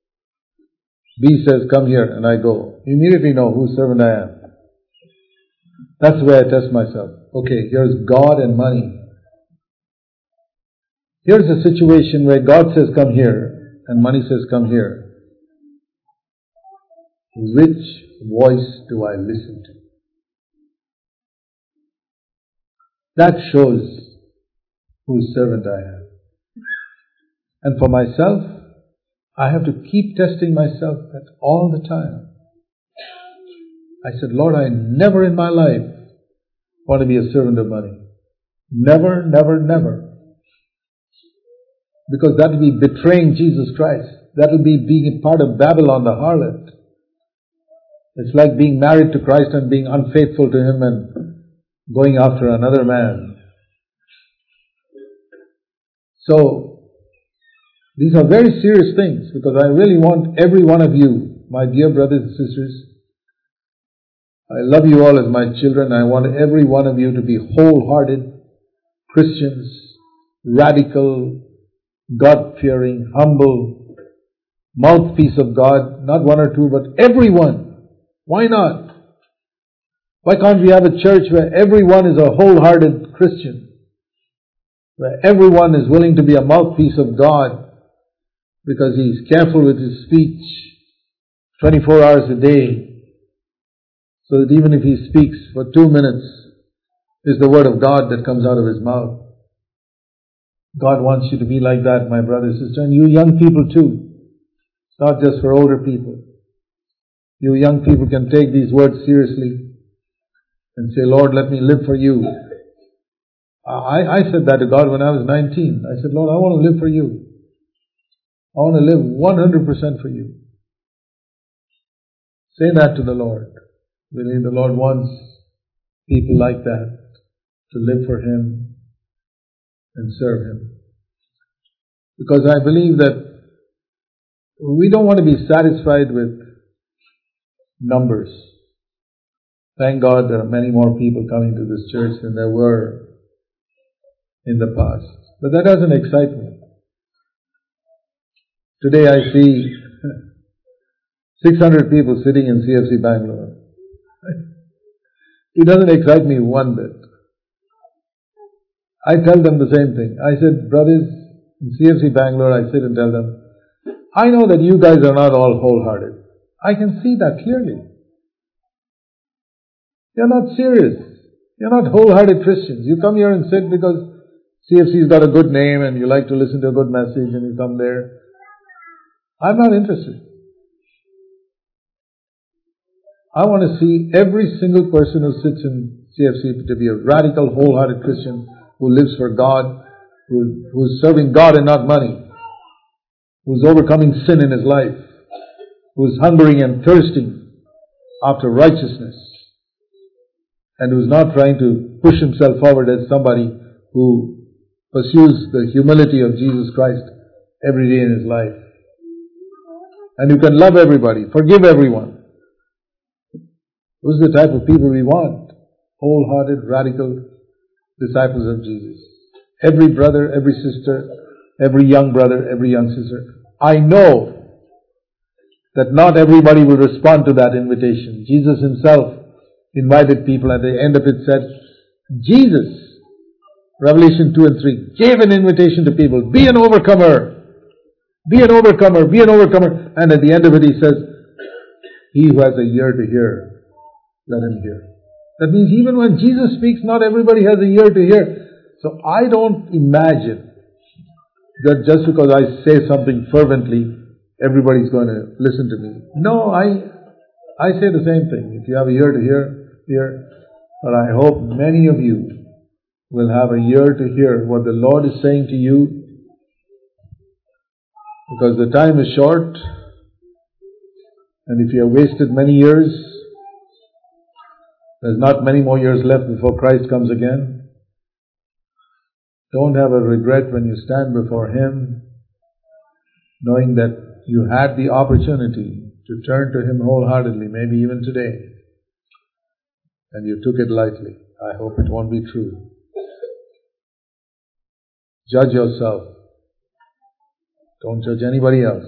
[SPEAKER 1] B says, come here, and I go. You immediately know whose servant I am. That's the way I test myself. Okay, here's God and money. Here's a situation where God says, come here, and money says, come here. Which voice do I listen to? That shows whose servant I am. And for myself, I have to keep testing myself all the time. I said, Lord, I never in my life want to be a servant of money. Never, never, never. Because that will be betraying Jesus Christ. That will be being a part of Babylon, the harlot. It's like being married to Christ and being unfaithful to Him and going after another man. So, these are very serious things, because I really want every one of you, my dear brothers and sisters, I love you all as my children. I want every one of you to be wholehearted Christians, radical, God-fearing, humble, mouthpiece of God, not one or two, but everyone. Why not? Why can't we have a church where everyone is a wholehearted Christian? Where everyone is willing to be a mouthpiece of God because he is careful with his speech 24 hours a day, so that even if he speaks for 2 minutes, it's the word of God that comes out of his mouth. God wants you to be like that, my brother, sister, and you young people too. It's not just for older people. You young people can take these words seriously and say, Lord, let me live for you. I said that to God when I was 19. I said, Lord, I want to live for you. I want to live 100% for you. Say that to the Lord. Really, the Lord wants people like that to live for Him and serve Him. Because I believe that we don't want to be satisfied with numbers. Thank God there are many more people coming to this church than there were in the past. But that doesn't excite me. Today I see 600 people sitting in CFC Bangalore. It doesn't excite me one bit. I tell them the same thing. I said, brothers, in CFC Bangalore, I sit and tell them, I know that you guys are not all wholehearted. I can see that clearly. You're not serious. You're not wholehearted Christians. You come here and sit because CFC's got a good name and you like to listen to a good message and you come there. I'm not interested. I want to see every single person who sits in CFC to be a radical, wholehearted Christian who lives for God, who's serving God and not money, who's overcoming sin in his life, who's hungering and thirsting after righteousness, and who's not trying to push himself forward as somebody who pursues the humility of Jesus Christ every day in his life. And who can love everybody, forgive everyone. Those are the type of people we want. Wholehearted, radical disciples of Jesus. Every brother, every sister, every young brother, every young sister. I know that not everybody will respond to that invitation. Jesus Himself invited people. At the end of it said, Jesus, Revelation 2 and 3, gave an invitation to people. Be an overcomer. Be an overcomer. Be an overcomer. And at the end of it He says, he who has a ear to hear, let him hear. That means even when Jesus speaks, not everybody has a ear to hear. So I don't imagine that just because I say something fervently, everybody's going to listen to me. No, I say the same thing. If you have a ear to hear. But I hope many of you will have a ear to hear what the Lord is saying to you, because the time is short, and if you have wasted many years, there's not many more years left before Christ comes again. Don't have a regret when you stand before Him, knowing that you had the opportunity to turn to Him wholeheartedly, maybe even today, and you took it lightly. I hope it won't be true. Judge yourself. Don't judge anybody else.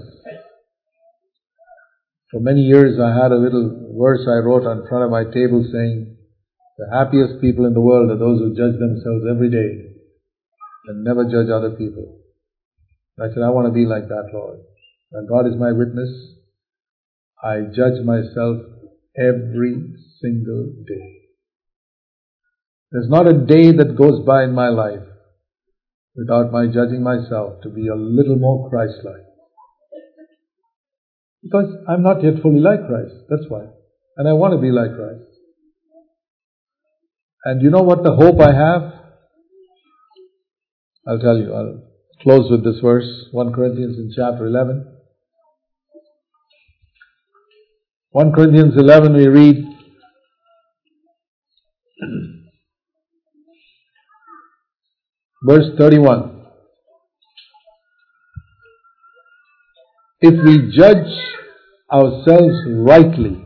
[SPEAKER 1] For many years I had a little verse I wrote on front of my table saying, the happiest people in the world are those who judge themselves every day and never judge other people. I said, I want to be like that, Lord. And God is my witness. I judge myself every single day. There's not a day that goes by in my life without my judging myself to be a little more Christ-like. Because I'm not yet fully like Christ, that's why. And I want to be like Christ. And you know what the hope I have? I'll tell you. I'll close with this verse, 1 Corinthians in chapter 11. 1 Corinthians 11 we read, verse 31. If we judge ourselves rightly,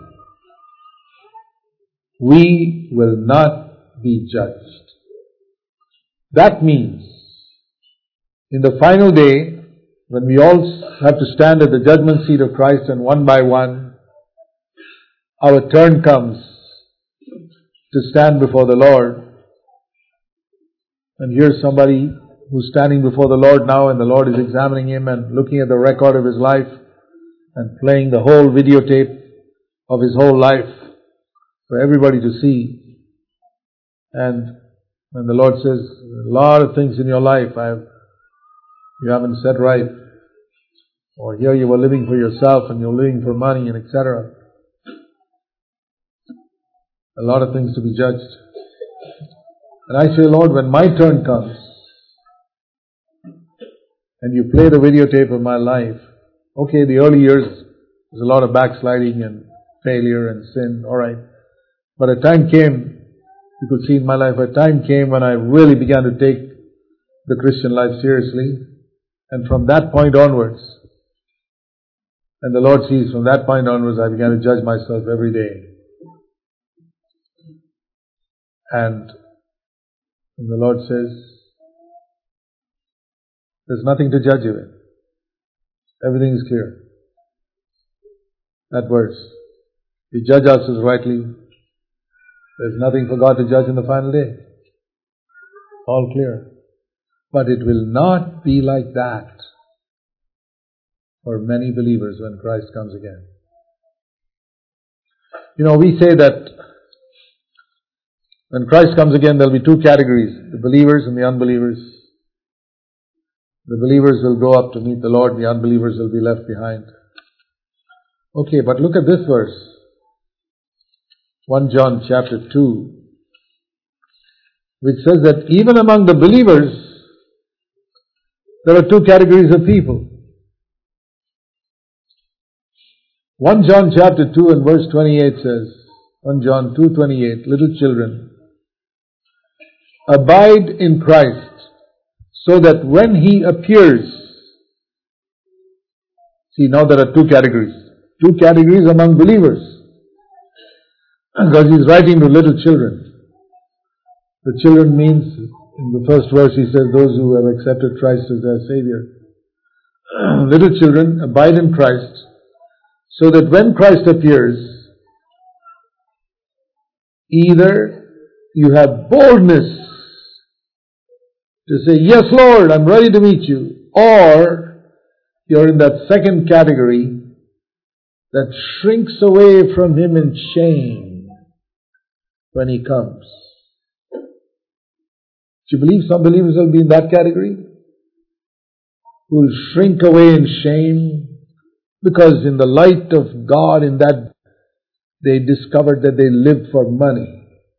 [SPEAKER 1] we will not be judged. That means, in the final day, when we all have to stand at the judgment seat of Christ and one by one, our turn comes to stand before the Lord. And here's somebody who's standing before the Lord now, and the Lord is examining him and looking at the record of his life and playing the whole videotape of his whole life for everybody to see. And when the Lord says, a lot of things in your life you haven't set right, or here you were living for yourself and you're living for money and etc. A lot of things to be judged. And I say, Lord, when my turn comes and you play the videotape of my life, okay, the early years, there's a lot of backsliding and failure and sin, alright. But a time came, you could see in my life, a time came when I really began to take the Christian life seriously. And from that point onwards, and the Lord sees, from that point onwards, I began to judge myself every day. And the Lord says, there's nothing to judge you in. Everything is clear. That verse. We judge ourselves rightly. There's nothing for God to judge in the final day. All clear. But it will not be like that for many believers when Christ comes again. We say that when Christ comes again, there'll be two categories, the believers and the unbelievers. The believers will go up to meet the Lord, the unbelievers will be left behind. Okay, but look at this verse. 1 John chapter 2, which says that even among the believers, there are two categories of people. 1 John chapter 2 and verse 28 says, 1 John 2:28, little children, abide in Christ, so that when He appears, see, now there are two categories among believers, because He's writing to little children. The children means, in the first verse He says, those who have accepted Christ as their Savior. Little children, abide in Christ, so that when Christ appears, either you have boldness to say, yes Lord, I'm ready to meet you, or you're in that second category that shrinks away from Him in shame when He comes. Do you believe some believers will be in that category? Who will shrink away in shame because in the light of God, in that they discovered that they lived for money.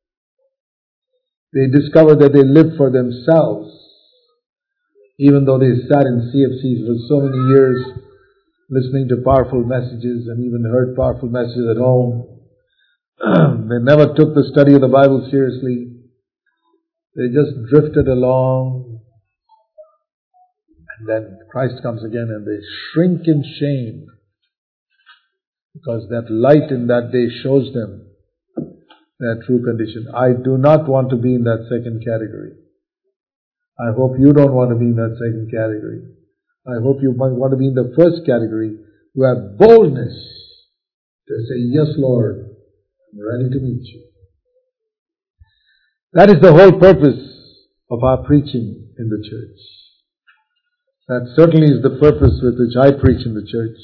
[SPEAKER 1] They discovered that they lived for themselves. Even though they sat in CFCs for so many years, listening to powerful messages and even heard powerful messages at home, they never took the study of the Bible seriously. They just drifted along, and then Christ comes again and they shrink in shame because that light in that day shows them their true condition. I do not want to be in that second category. I hope you don't want to be in that second category. I hope you might want to be in the first category, who have boldness to say, yes Lord, I'm ready to meet you. That is the whole purpose of our preaching in the church. That certainly is the purpose with which I preach in the church.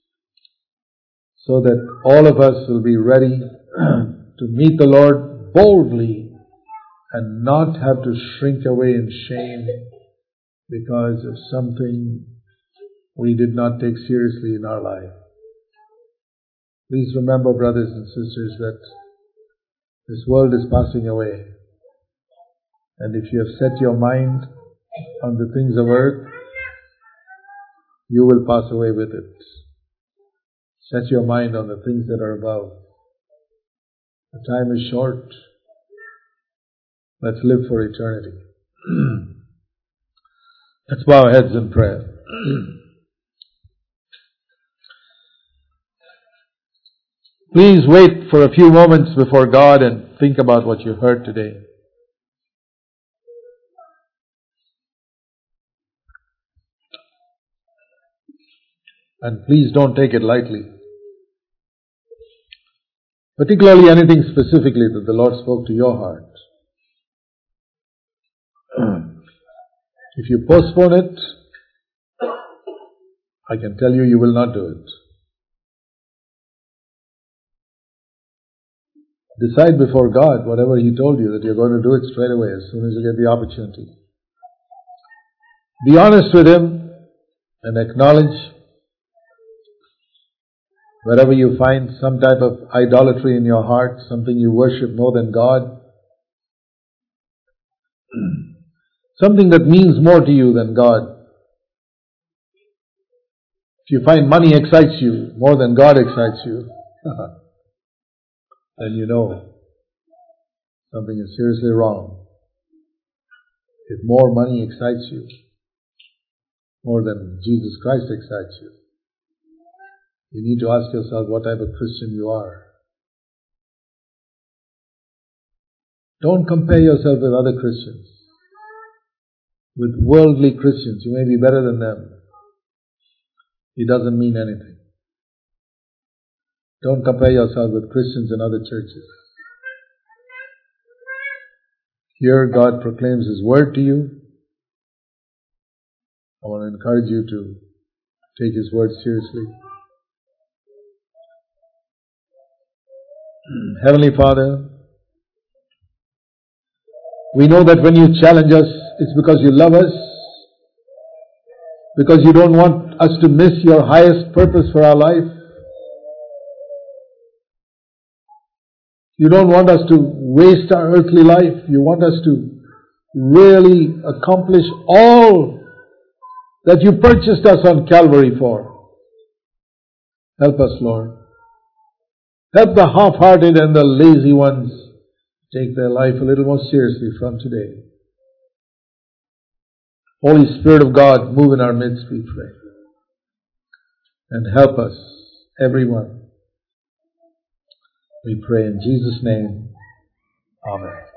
[SPEAKER 1] So that all of us will be ready to meet the Lord boldly and not have to shrink away in shame because of something we did not take seriously in our life. Please remember, brothers and sisters, that this world is passing away. And if you have set your mind on the things of earth, you will pass away with it. Set your mind on the things that are above. The time is short. Let's live for eternity. Let's bow our heads in prayer. Please wait for a few moments before God and think about what you heard today. And please don't take it lightly. Particularly anything specifically that the Lord spoke to your heart. If you postpone it, I can tell you, you will not do it. Decide before God whatever He told you that you're going to do it straight away as soon as you get the opportunity. Be honest with Him and acknowledge wherever you find some type of idolatry in your heart, something you worship more than God, something that means more to you than God. If you find money excites you more than God excites you, then you know something is seriously wrong. If more money excites you more than Jesus Christ excites you, you need to ask yourself what type of Christian you are. Don't compare yourself with other Christians. With worldly Christians. You may be better than them. It doesn't mean anything. Don't compare yourself with Christians in other churches. Here God proclaims His word to you. I want to encourage you to take His word seriously. Heavenly Father, we know that when you challenge us, it's because you love us, because you don't want us to miss your highest purpose for our life. You don't want us to waste our earthly life. You want us to really accomplish all that you purchased us on Calvary for. Help us, Lord. Help the half-hearted and the lazy ones take their life a little more seriously from today. Holy Spirit of God, move in our midst, we pray. And help us, everyone. We pray in Jesus' name. Amen.